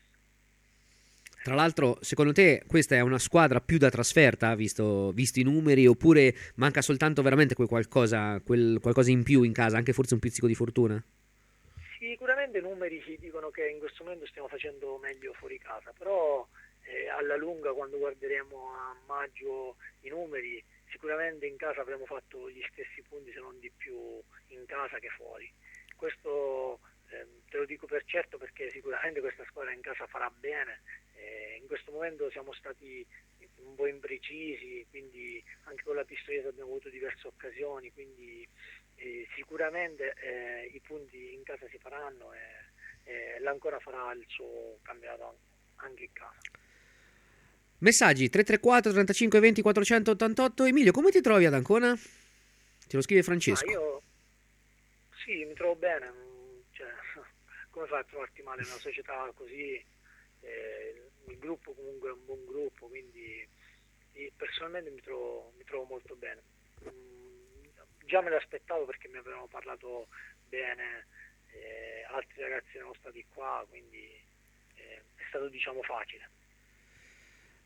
S2: Tra l'altro, secondo te questa è una squadra più da trasferta, visto, visto i numeri, oppure manca soltanto veramente quel qualcosa, quel qualcosa in più in casa, anche forse un pizzico di fortuna?
S19: Sicuramente i numeri ci dicono che in questo momento stiamo facendo meglio fuori casa, però eh, alla lunga, quando guarderemo a maggio i numeri, sicuramente in casa avremo fatto gli stessi punti, se non di più in casa che fuori. Questo eh, te lo dico per certo, perché sicuramente questa squadra in casa farà bene. Eh, in questo momento siamo stati un po' imprecisi, quindi anche con la Pistoiese abbiamo avuto diverse occasioni, quindi eh, sicuramente eh, i punti in casa si faranno e eh, l'Ancona farà il suo campionato anche in casa.
S2: Messaggi tre tre quattro trentacinque venti quattrocentottantotto. Emilio, come ti trovi ad Ancona? Te lo scrive Francesco.
S19: Ma io sì, mi trovo bene, cioè, come fai a trovarti male in una società così? Eh, il gruppo comunque è un buon gruppo, quindi personalmente mi trovo, mi trovo molto bene. Mm, già me l'aspettavo perché mi avevano parlato bene, eh, altri ragazzi erano stati qua, quindi eh, è stato diciamo facile.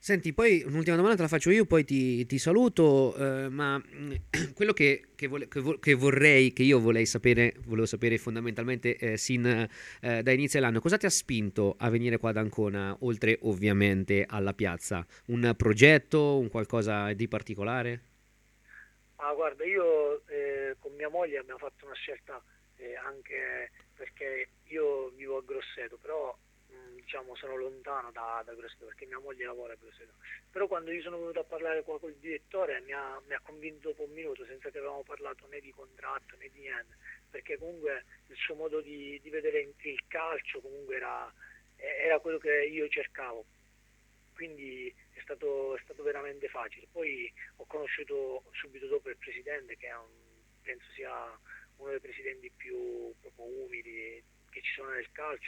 S2: Senti, poi un'ultima domanda te la faccio io, poi ti, ti saluto, eh, ma quello che, che, vole, che, vo, che vorrei, che io vorrei sapere, volevo sapere fondamentalmente eh, sin eh, da inizio dell'anno, cosa ti ha spinto a venire qua ad Ancona, oltre ovviamente alla piazza? Un progetto, un qualcosa di particolare?
S19: Ah, guarda, io eh, con mia moglie abbiamo fatto una scelta eh, anche perché io vivo a Grosseto, però diciamo sono lontano da, da Grosseto perché mia moglie lavora a Grosseto, però quando io sono venuto a parlare qua col direttore mi ha, mi ha convinto dopo un minuto, senza che avevamo parlato né di contratto né di niente, perché comunque il suo modo di, di vedere il calcio comunque era, era quello che io cercavo, quindi è stato, è stato veramente facile. Poi ho conosciuto subito dopo il presidente, che è un, penso sia uno dei presidenti più proprio umili che ci sono nel calcio,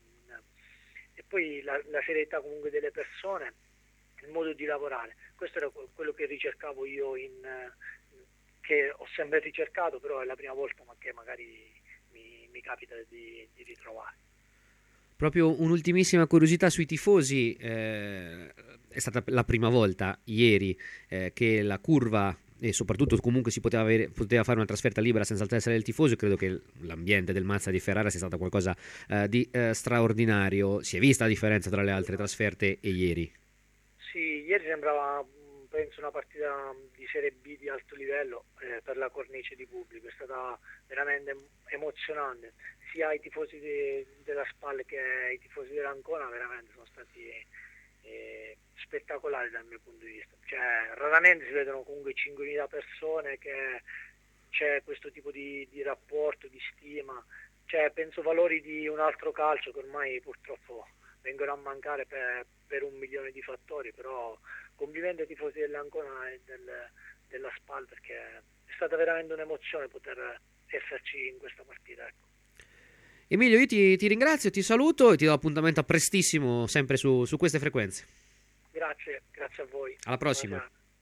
S19: e poi la, la serietà comunque delle persone, il modo di lavorare, questo era quello che ricercavo io, in, che ho sempre ricercato, però è la prima volta ma che magari mi, mi capita di, di ritrovare.
S2: Proprio un'ultimissima curiosità sui tifosi, eh, è stata la prima volta ieri eh, che la curva e soprattutto comunque si poteva, avere, poteva fare una trasferta libera senza essere del tifoso. Credo che l'ambiente del Mazza di Ferrara sia stato qualcosa eh, di eh, straordinario. Si è vista la differenza tra le altre trasferte e ieri?
S19: Sì, ieri sembrava penso una partita di Serie B di alto livello eh, per la cornice di pubblico, è stata veramente emozionante, sia i tifosi de, della Spal che i tifosi dell'Ancona veramente sono stati eh, spettacolari dal mio punto di vista, cioè raramente si vedono comunque cinquemila persone, che c'è questo tipo di, di rapporto, di stima, cioè penso valori di un altro calcio che ormai purtroppo vengono a mancare per, per un milione di fattori, però complimenti ai tifosi dell'Ancona e del, della Spal, perché è stata veramente un'emozione poter esserci in questa partita, ecco.
S2: Emilio, io ti, ti ringrazio, ti saluto e ti do appuntamento a prestissimo sempre su, su queste frequenze.
S19: Grazie, grazie a voi.
S2: Alla prossima.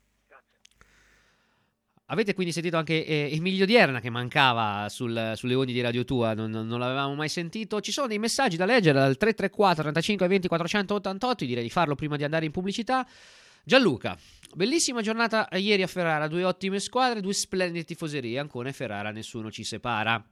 S2: Avete quindi sentito anche eh, Emilio Dierna, che mancava sul, sulle onde di Radio Tua, non, non l'avevamo mai sentito. Ci sono dei messaggi da leggere al tre tre quattro trentacinque venti quattrocentottantotto, direi di farlo prima di andare in pubblicità. Gianluca, bellissima giornata ieri a Ferrara, due ottime squadre, due splendide tifoserie, Ancona e Ferrara, nessuno ci separa.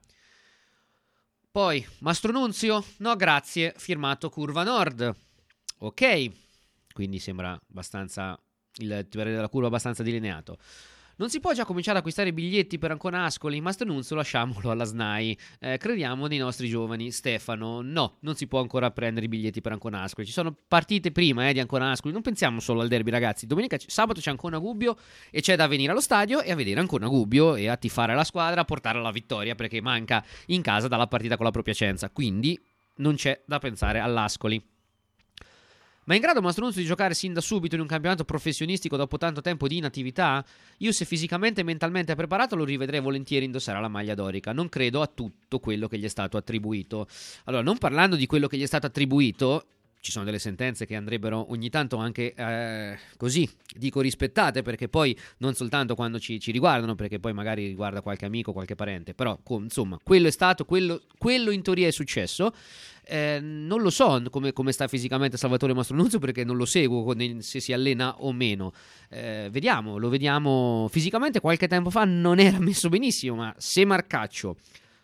S2: Poi, Mastro Nunzio, no grazie, firmato Curva Nord. Ok, quindi sembra abbastanza, il parere della curva abbastanza delineato. Non si può già cominciare ad acquistare biglietti per Ancona Ascoli? Mastro Nunzio, lasciamolo alla S N A I. Eh, crediamo nei nostri giovani. Stefano, no, non si può ancora prendere i biglietti per Ancona Ascoli. Ci sono partite prima eh, di Ancona Ascoli. Non pensiamo solo al derby, ragazzi. Domenica, sabato c'è Ancona Gubbio e c'è da venire allo stadio e a vedere Ancona Gubbio e a tifare la squadra, a portare alla vittoria, perché manca in casa dalla partita con la propria Piacenza. Quindi non c'è da pensare all'Ascoli. Ma è in grado Mastro Nunzio di giocare sin da subito in un campionato professionistico dopo tanto tempo di inattività? Io, se fisicamente e mentalmente è preparato, lo rivedrei volentieri indossare la maglia dorica. Non credo a tutto quello che gli è stato attribuito. Allora, non parlando di quello che gli è stato attribuito, ci sono delle sentenze che andrebbero ogni tanto anche eh, così, dico rispettate, perché poi non soltanto quando ci, ci riguardano, perché poi magari riguarda qualche amico, qualche parente, però com, insomma, quello è stato, quello, quello in teoria è successo. Eh, non lo so come, come sta fisicamente Salvatore Mastro Nunzio, perché non lo seguo se si allena o meno. Eh, vediamo, lo vediamo fisicamente. Qualche tempo fa non era messo benissimo, ma se Marcaccio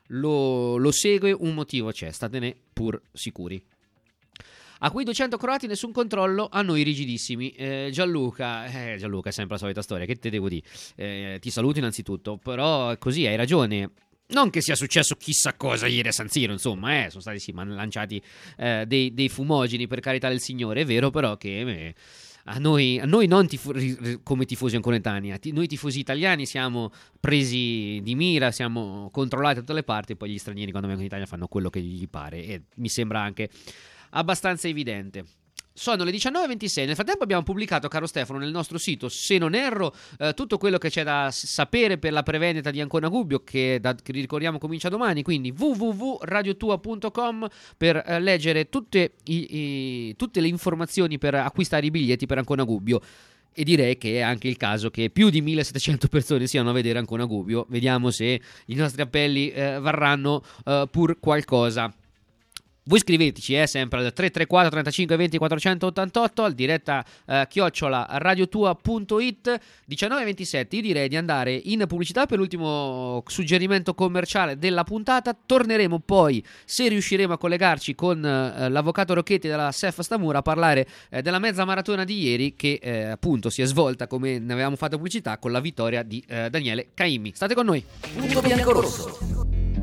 S2: lo, lo segue, un motivo c'è, statene pur sicuri. A quei duecento croati nessun controllo, a noi rigidissimi. eh, Gianluca, eh, Gianluca è sempre la solita storia, che te devo dire? Eh, ti saluto innanzitutto, però così hai ragione. Non che sia successo chissà cosa ieri a San Siro, insomma, eh, sono stati sì, ma lanciati eh, dei, dei fumogeni, per carità del Signore. È vero però che eh, a noi, a noi non tifo, come tifosi anconetani, noi tifosi italiani siamo presi di mira, siamo controllati da tutte le parti, e poi gli stranieri quando vengono in Italia fanno quello che gli pare, e mi sembra anche abbastanza evidente. Sono le diciannove e ventisei. Nel frattempo abbiamo pubblicato, caro Stefano, nel nostro sito, se non erro, eh, tutto quello che c'è da sapere per la prevendita di Ancona Gubbio, che, da, che ricordiamo comincia domani, quindi w w w punto radio tua punto com per eh, leggere tutte, i, i, tutte le informazioni per acquistare i biglietti per Ancona Gubbio. E direi che è anche il caso che più di millesettecento persone siano a vedere Ancona Gubbio. Vediamo se i nostri appelli eh, varranno eh, pur qualcosa. Voi scriveteci eh, sempre al tre tre quattro trentacinque venti quattrocentottantotto, al diretta eh, chiocciola radiotua punto it. diciannove e ventisette, io direi di andare in pubblicità per l'ultimo suggerimento commerciale della puntata. Torneremo poi, se riusciremo a collegarci con eh, l'avvocato Rocchetti della S E F Stamura, a parlare eh, della mezza maratona di ieri, che eh, appunto si è svolta, come ne avevamo fatto pubblicità, con la vittoria di eh, Daniele Caimmi. State con noi.
S1: Punto bianco-rosso.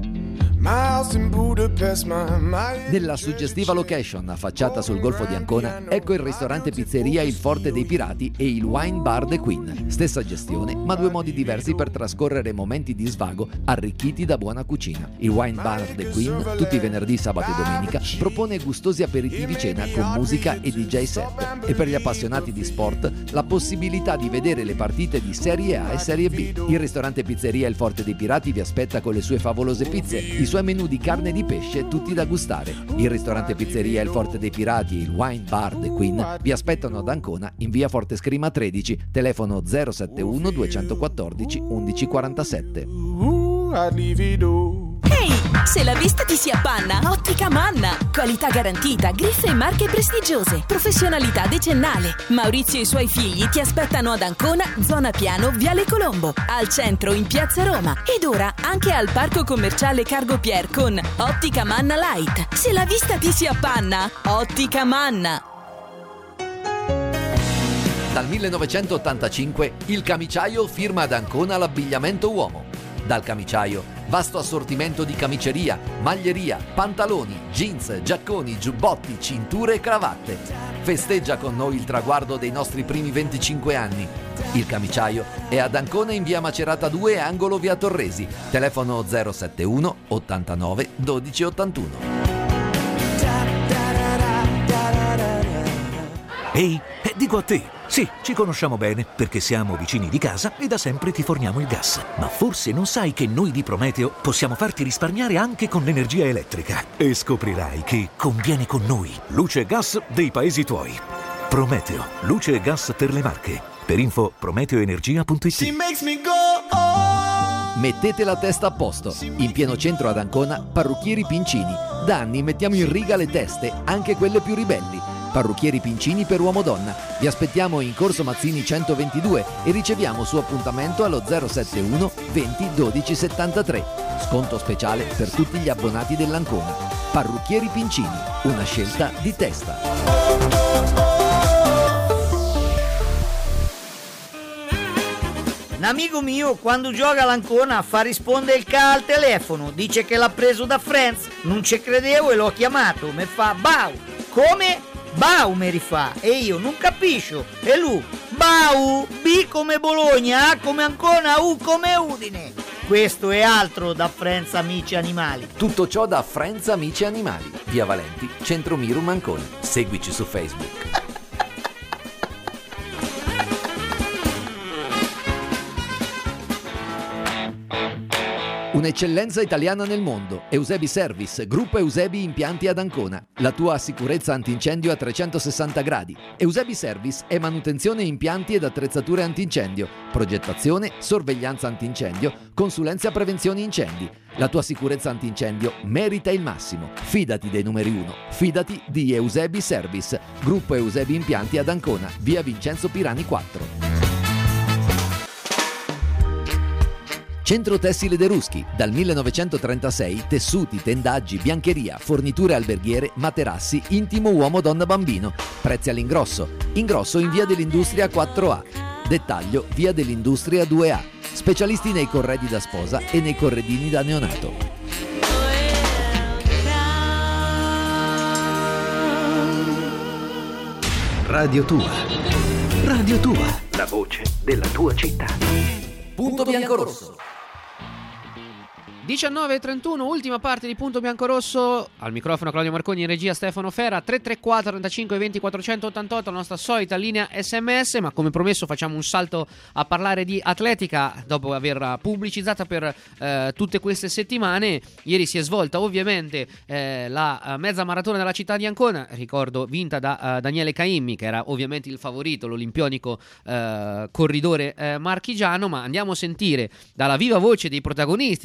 S1: Nella suggestiva location affacciata sul Golfo di Ancona, ecco il ristorante pizzeria Il Forte dei Pirati e il Wine Bar The Queen. Stessa gestione, ma due modi diversi per trascorrere momenti di svago arricchiti da buona cucina. Il Wine Bar The Queen, tutti i venerdì, sabato e domenica, propone gustosi aperitivi cena con musica e D J set. E per gli appassionati di sport, la possibilità di vedere le partite di Serie A e Serie B. Il ristorante pizzeria Il Forte dei Pirati vi aspetta con le sue favolose pizze, i suoi menù di carne e di pesce, tutti da gustare. Il ristorante pizzeria Il Forte dei Pirati e il Wine Bar The Queen vi aspettano ad Ancona in via Forte Scrima tredici, telefono zero sette uno due uno quattro uno uno quattro sette.
S20: Ehi, se la vista ti si appanna, Ottica Manna. Qualità garantita, griffe e marche prestigiose, professionalità decennale. Maurizio e i suoi figli ti aspettano ad Ancona, zona Piano, Viale Colombo, al centro in Piazza Roma ed ora anche al Parco Commerciale Cargo Pier con Ottica Manna Light. Se la vista ti si appanna, Ottica Manna.
S1: Dal millenovecentottantacinque il Camiciaio firma ad Ancona l'abbigliamento uomo. Dal Camiciaio, vasto assortimento di camiceria, maglieria, pantaloni, jeans, giacconi, giubbotti, cinture e cravatte. Festeggia con noi il traguardo dei nostri primi venticinque anni. Il Camiciaio è ad Ancona in via Macerata due, angolo via Torresi. Telefono zero sette uno ottantanove dodici ottantuno.
S21: Ehi, eh, dico a te. Sì, ci conosciamo bene perché siamo vicini di casa e da sempre ti forniamo il gas. Ma forse non sai che noi di Prometeo possiamo farti risparmiare anche con l'energia elettrica. E scoprirai che conviene con noi. Luce e gas dei paesi tuoi. Prometeo, luce e gas per le Marche. Per info prometeoenergia punto it.
S1: Mettete la testa a posto. In pieno centro ad Ancona, Parrucchieri Pincini. Da anni mettiamo in riga le teste, anche quelle più ribelli. Parrucchieri Pincini per uomo-donna. Vi aspettiamo in Corso Mazzini centoventidue e riceviamo su appuntamento allo zero sette uno venti dodici settantatré. Sconto speciale per tutti gli abbonati dell'Ancona. Parrucchieri Pincini, una scelta di testa.
S22: Un amico mio quando gioca all'Ancona fa rispondere il ca al telefono, dice che l'ha preso da Friends, non ci credevo e l'ho chiamato, mi fa Bau, come? Bau mi rifà e io non capisco e lui Bau, B come Bologna, A come Ancona, U come Udine. Questo è altro da Friends Amici Animali.
S1: Tutto ciò da Friends Amici Animali, via Valenti, Centro Mirum Ancona. Seguici su Facebook. Un'eccellenza italiana nel mondo. Eusebi Service, gruppo Eusebi Impianti ad Ancona. La tua sicurezza antincendio a trecentosessanta gradi. Eusebi Service è manutenzione impianti ed attrezzature antincendio, progettazione, sorveglianza antincendio, consulenza prevenzione incendi. La tua sicurezza antincendio merita il massimo. Fidati dei numeri uno. Fidati di Eusebi Service, gruppo Eusebi Impianti ad Ancona, via Vincenzo Pirani quattro. Centro Tessile De Ruschi, dal millenovecentotrentasei, tessuti, tendaggi, biancheria, forniture alberghiere, materassi, intimo uomo, donna, bambino. Prezzi all'ingrosso. Ingrosso in via dell'Industria quattro A. Dettaglio via dell'Industria due A. Specialisti nei corredi da sposa e nei corredini da neonato.
S12: Radio Tua. Radio Tua. La voce della tua città.
S1: Punto bianco-rosso.
S2: diciannove e trentuno, ultima parte di Punto Bianco-Rosso. Al microfono Claudio Marconi, in regia Stefano Fera. Tre tre quattro trentacinque venti quattrocentottantotto, la nostra solita linea S M S. Ma come promesso facciamo un salto a parlare di atletica dopo averla pubblicizzata per eh, tutte queste settimane. Ieri si è svolta ovviamente eh, la mezza maratona della città di Ancona, ricordo vinta da uh, Daniele Caimmi, che era ovviamente il favorito, l'olimpionico uh, corridore uh, marchigiano. Ma andiamo a sentire dalla viva voce dei protagonisti, dalla viva voce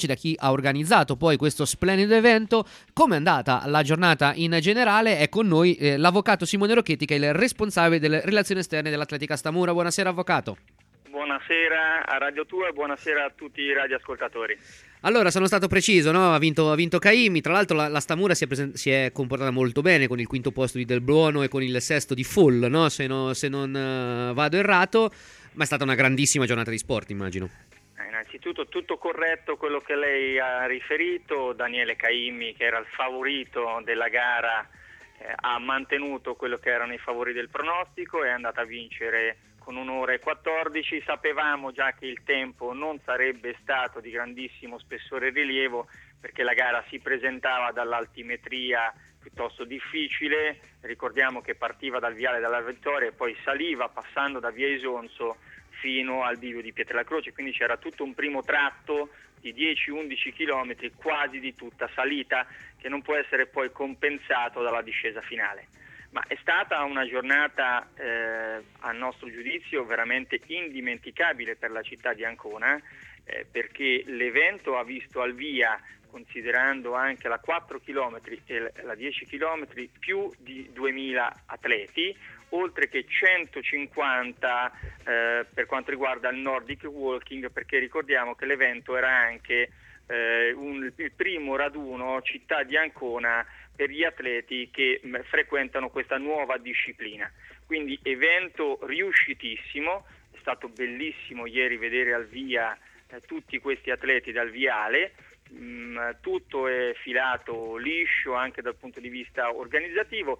S2: voce da chi ha organizzato poi questo splendido evento. Come è andata la giornata in generale? È con noi eh, l'avvocato Simone Rocchetti, che è il responsabile delle relazioni esterne dell'Atletica Stamura. Buonasera avvocato.
S3: Buonasera a Radio Tua e buonasera a tutti i radioascoltatori.
S2: Allora, sono stato preciso, no? Ha vinto, ha vinto Caimi. Tra l'altro la, la Stamura si è, presen- si è comportata molto bene con il quinto posto di Del Buono e con il sesto di Fall, no? Se, no, se non uh, vado errato, ma è stata una grandissima giornata di sport, immagino.
S3: Eh, innanzitutto tutto corretto quello che lei ha riferito. Daniele Caimi, che era il favorito della gara, eh, ha mantenuto quello che erano i favori del pronostico, è andata a vincere con un'ora e quattordici. Sapevamo già che il tempo non sarebbe stato di grandissimo spessore e rilievo, perché la gara si presentava dall'altimetria piuttosto difficile. Ricordiamo che partiva dal viale della Vittoria e poi saliva passando da via Isonzo fino al bivio di Pietrelacroce, quindi c'era tutto un primo tratto di dieci undici chilometri quasi di tutta salita, che non può essere poi compensato dalla discesa finale. Ma è stata una giornata, eh, a nostro giudizio, veramente indimenticabile per la città di Ancona, eh, perché l'evento ha visto al via, considerando anche la quattro chilometri e la dieci chilometri, più di duemila atleti, oltre che centocinquanta eh, per quanto riguarda il Nordic Walking, perché ricordiamo che l'evento era anche eh, un, il primo raduno città di Ancona per gli atleti che mh, frequentano questa nuova disciplina. Quindi evento riuscitissimo, è stato bellissimo ieri vedere al via eh, tutti questi atleti dal viale, mh, tutto è filato liscio anche dal punto di vista organizzativo.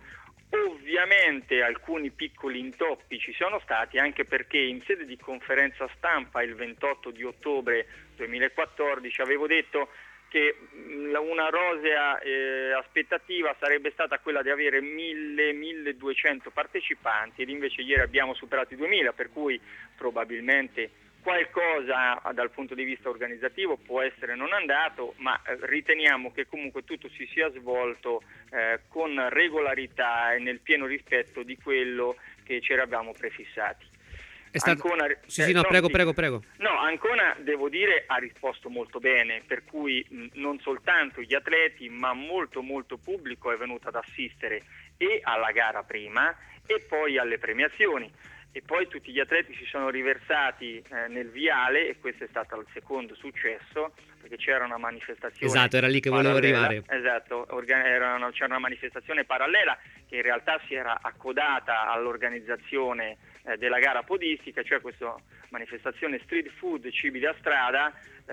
S3: Ovviamente alcuni piccoli intoppi ci sono stati, anche perché in sede di conferenza stampa il ventotto di ottobre duemilaquattordici avevo detto che una rosea eh, aspettativa sarebbe stata quella di avere mille milleduecento partecipanti, ed invece ieri abbiamo superato i duemila, per cui probabilmente qualcosa dal punto di vista organizzativo può essere non andato, ma eh, riteniamo che comunque tutto si sia svolto eh, con regolarità e nel pieno rispetto di quello che ci eravamo prefissati.
S2: È stato...
S3: Ancona...
S2: Sì, sì, no,
S3: eh,
S2: prego,
S3: sì.
S2: prego, prego.
S3: No, Ancona, devo dire, ha risposto molto bene, per cui mh, non soltanto gli atleti, ma molto molto pubblico è venuto ad assistere e alla gara prima e poi alle premiazioni. E poi tutti gli atleti si sono riversati eh, nel viale, e questo è stato il secondo successo, perché c'era una manifestazione
S2: Esatto, era lì che volevo
S3: parallela.
S2: arrivare.
S3: Esatto, organ- era una, c'era una manifestazione parallela che in realtà si era accodata all'organizzazione eh, della gara podistica, cioè questa manifestazione street food, cibi da strada,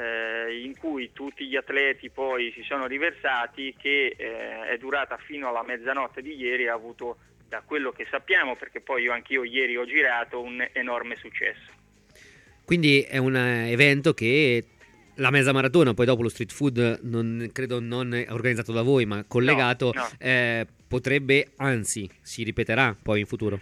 S3: eh, in cui tutti gli atleti poi si sono riversati, che eh, è durata fino alla mezzanotte di ieri, ha avuto, da quello che sappiamo, perché poi io anch'io ieri ho girato, un enorme successo.
S2: Quindi è un evento che la mezza maratona, poi dopo lo street food, non credo non è organizzato da voi, ma collegato,
S3: no, no.
S2: Eh, potrebbe, anzi, si ripeterà poi in futuro.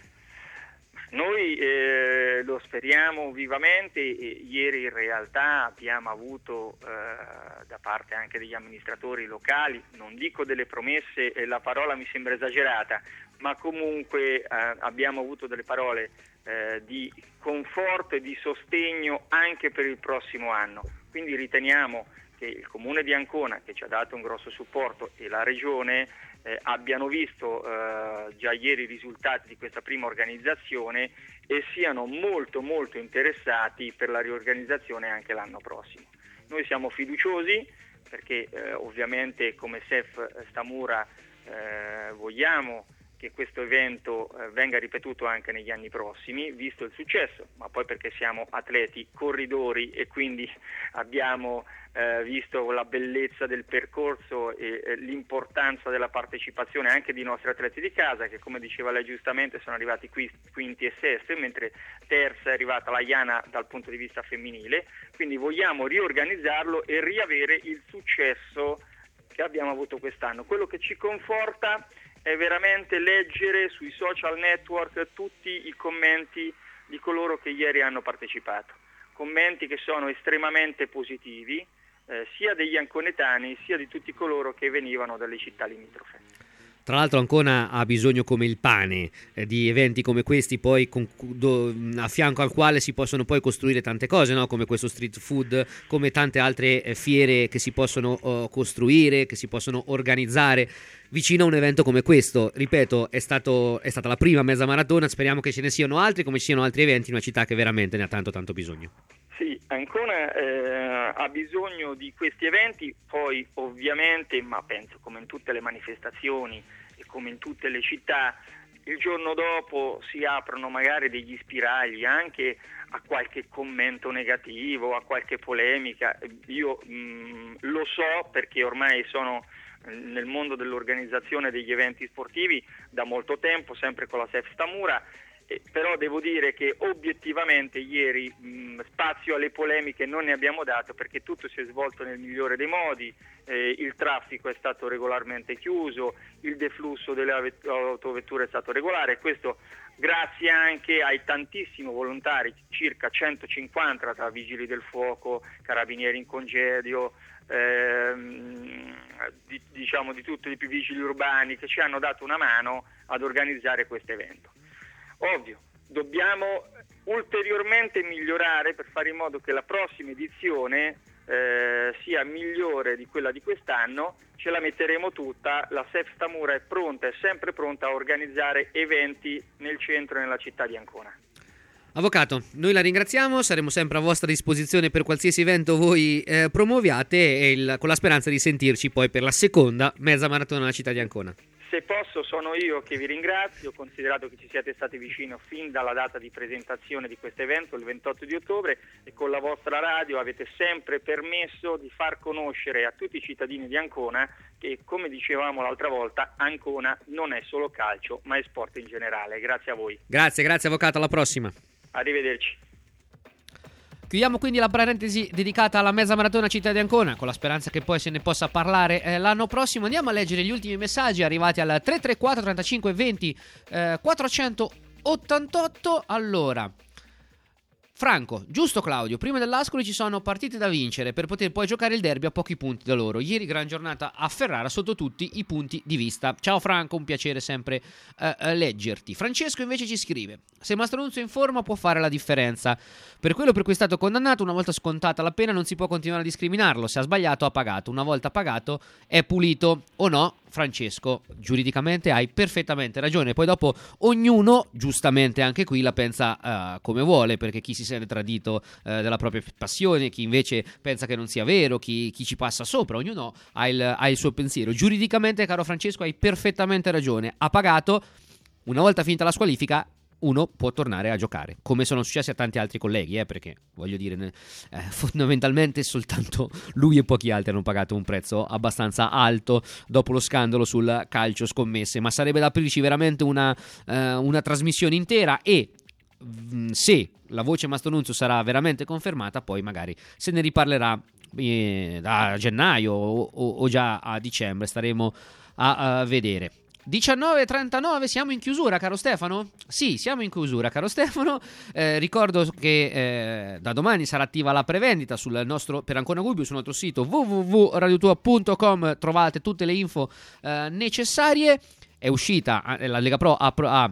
S3: Noi eh, lo speriamo vivamente, e ieri in realtà abbiamo avuto eh, da parte anche degli amministratori locali, non dico delle promesse, e la parola mi sembra esagerata, ma comunque eh, abbiamo avuto delle parole eh, di conforto e di sostegno anche per il prossimo anno. Quindi riteniamo che il Comune di Ancona, che ci ha dato un grosso supporto, e la Regione eh, abbiano visto eh, già ieri i risultati di questa prima organizzazione e siano molto molto interessati per la riorganizzazione anche l'anno prossimo. Noi siamo fiduciosi perché eh, ovviamente come S E F Stamura eh, vogliamo che questo evento eh, venga ripetuto anche negli anni prossimi, visto il successo, ma poi perché siamo atleti corridori e quindi abbiamo eh, visto la bellezza del percorso e eh, l'importanza della partecipazione anche di nostri atleti di casa, che come diceva lei giustamente sono arrivati qui quinti e sesti, mentre terza è arrivata la Iana dal punto di vista femminile. Quindi vogliamo riorganizzarlo e riavere il successo che abbiamo avuto quest'anno. Quello che ci conforta è veramente leggere sui social network tutti i commenti di coloro che ieri hanno partecipato, commenti che sono estremamente positivi, eh, sia degli anconetani sia di tutti coloro che venivano dalle città limitrofe.
S2: Tra l'altro Ancona ha bisogno come il pane eh, di eventi come questi, poi con, do, a fianco al quale si possono poi costruire tante cose, no? Come questo street food, come tante altre eh, fiere che si possono uh, costruire, che si possono organizzare vicino a un evento come questo. Ripeto, è, stato, è stata la prima mezza maratona, speriamo che ce ne siano altri, come ci siano altri eventi in una città che veramente ne ha tanto tanto bisogno.
S3: Sì, Ancona eh, ha bisogno di questi eventi, poi ovviamente, ma penso come in tutte le manifestazioni e come in tutte le città, il giorno dopo si aprono magari degli spiragli anche a qualche commento negativo, a qualche polemica. Io mh, lo so perché ormai sono nel mondo dell'organizzazione degli eventi sportivi da molto tempo, sempre con la S E F Stamura. Eh, però devo dire che obiettivamente ieri mh, spazio alle polemiche non ne abbiamo dato, perché tutto si è svolto nel migliore dei modi, eh, il traffico è stato regolarmente chiuso, il deflusso delle ave- autovetture è stato regolare, e questo grazie anche ai tantissimi volontari, circa centocinquanta tra vigili del fuoco, carabinieri in congedio, ehm, di, diciamo di tutti i più vigili urbani, che ci hanno dato una mano ad organizzare questo evento. Ovvio, dobbiamo ulteriormente migliorare per fare in modo che la prossima edizione eh, sia migliore di quella di quest'anno. Ce la metteremo tutta, la S E F Stamura è pronta, è sempre pronta a organizzare eventi nel centro e nella città di Ancona.
S2: Avvocato, noi la ringraziamo, saremo sempre a vostra disposizione per qualsiasi evento voi eh, promuoviate, e il, con la speranza di sentirci poi per la seconda mezza maratona nella città di Ancona.
S3: Se posso sono io che vi ringrazio, considerato che ci siete stati vicino fin dalla data di presentazione di questo evento, il ventotto di ottobre, e con la vostra radio avete sempre permesso di far conoscere a tutti i cittadini di Ancona che, come dicevamo l'altra volta, Ancona non è solo calcio, ma è sport in generale. Grazie a voi.
S2: Grazie, grazie avvocato, alla prossima.
S3: Arrivederci.
S2: Chiudiamo quindi la parentesi dedicata alla mezza maratona città di Ancona, con la speranza che poi se ne possa parlare eh, l'anno prossimo. Andiamo a leggere gli ultimi messaggi arrivati al tre tre quattro trentacinque venti eh, quattrocentottantotto. Allora, Franco, giusto Claudio, prima dell'Ascoli ci sono partite da vincere per poter poi giocare il derby a pochi punti da loro. Ieri gran giornata a Ferrara sotto tutti i punti di vista. Ciao Franco, un piacere sempre uh, uh, leggerti. Francesco invece ci scrive: se Mastronuzzo è in forma può fare la differenza. Per quello per cui è stato condannato, una volta scontata la pena non si può continuare a discriminarlo. Se ha sbagliato ha pagato, una volta pagato è pulito. O no, Francesco? Giuridicamente hai perfettamente ragione. Poi dopo ognuno, giustamente anche qui, la pensa uh, come vuole, perché chi si sente tradito uh, della propria passione, chi invece pensa che non sia vero, chi, chi ci passa sopra, ognuno ha il, ha il suo pensiero. Giuridicamente, caro Francesco, hai perfettamente ragione. Ha pagato, una volta finita la squalifica uno può tornare a giocare, come sono successi a tanti altri colleghi, eh, perché voglio dire eh, fondamentalmente soltanto lui e pochi altri hanno pagato un prezzo abbastanza alto dopo lo scandalo sul calcio scommesse. Ma sarebbe da aprirci veramente una, eh, una trasmissione intera, e mh, se la voce Mastronunzio sarà veramente confermata, poi magari se ne riparlerà eh, a gennaio o, o, o già a dicembre, staremo a, a vedere. diciannove e trentanove, siamo in chiusura, caro Stefano? Sì, siamo in chiusura, caro Stefano. Eh, ricordo che eh, da domani sarà attiva la prevendita sul nostro, per Ancona Gubbio, sul nostro sito w w w punto radio tua punto com. Trovate tutte le info eh, necessarie. È uscita, eh, la Lega Pro ha, ha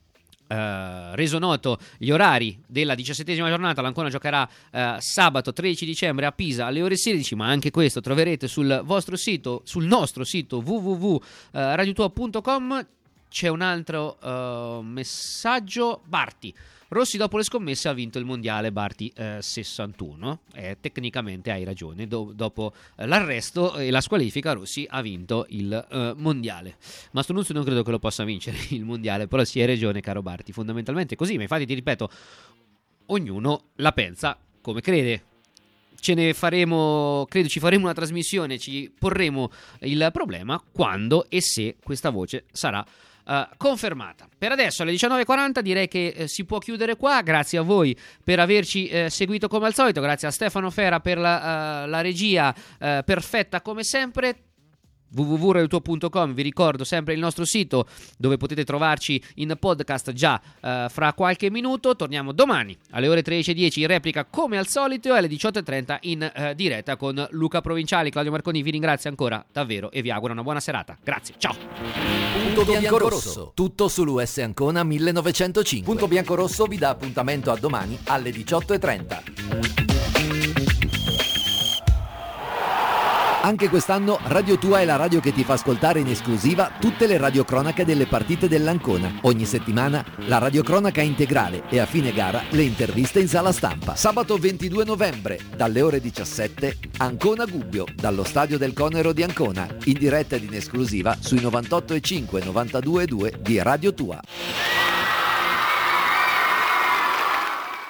S2: Uh, reso noto gli orari della diciassettesima giornata. L'Ancona giocherà uh, sabato tredici dicembre a Pisa alle ore sedici, ma anche questo troverete sul vostro sito, sul nostro sito w w w punto radio tua punto com. C'è un altro uh, messaggio. Barti: Rossi dopo le scommesse ha vinto il mondiale. Barti eh, sessantuno. Eh, tecnicamente hai ragione, Do- dopo eh, l'arresto e la squalifica Rossi ha vinto il eh, mondiale. Mastronuzzo non credo che lo possa vincere il mondiale, però sì, hai ragione caro Barti, fondamentalmente è così. Ma infatti ti ripeto, ognuno la pensa come crede. Ce ne faremo, credo ci faremo una trasmissione, ci porremo il problema quando e se questa voce sarà Uh, confermata. Per adesso alle diciannove e quaranta direi che eh, si può chiudere qua. Grazie a voi per averci eh, seguito come al solito, grazie a Stefano Fera per la, uh, la regia uh, perfetta come sempre. w w w punto radio tuo punto com. Vi ricordo sempre il nostro sito dove potete trovarci in podcast già uh, fra qualche minuto. Torniamo domani alle ore tredici e dieci in replica come al solito e alle diciotto e trenta in uh, diretta con Luca Provinciali. Claudio Marconi vi ringrazio ancora davvero e vi auguro una buona serata. Grazie, ciao.
S1: Punto Biancorosso, tutto sull'U S Ancona millenovecentocinque. Punto Biancorosso vi dà appuntamento a domani alle diciotto e trenta. Anche quest'anno Radio Tua è la radio che ti fa ascoltare in esclusiva tutte le radiocronache delle partite dell'Ancona. Ogni settimana la radiocronaca integrale e a fine gara le interviste in sala stampa. Sabato ventidue novembre dalle ore diciassette Ancona Gubbio dallo stadio del Conero di Ancona, in diretta ed in esclusiva sui novantotto e cinque novantadue e due di Radio Tua.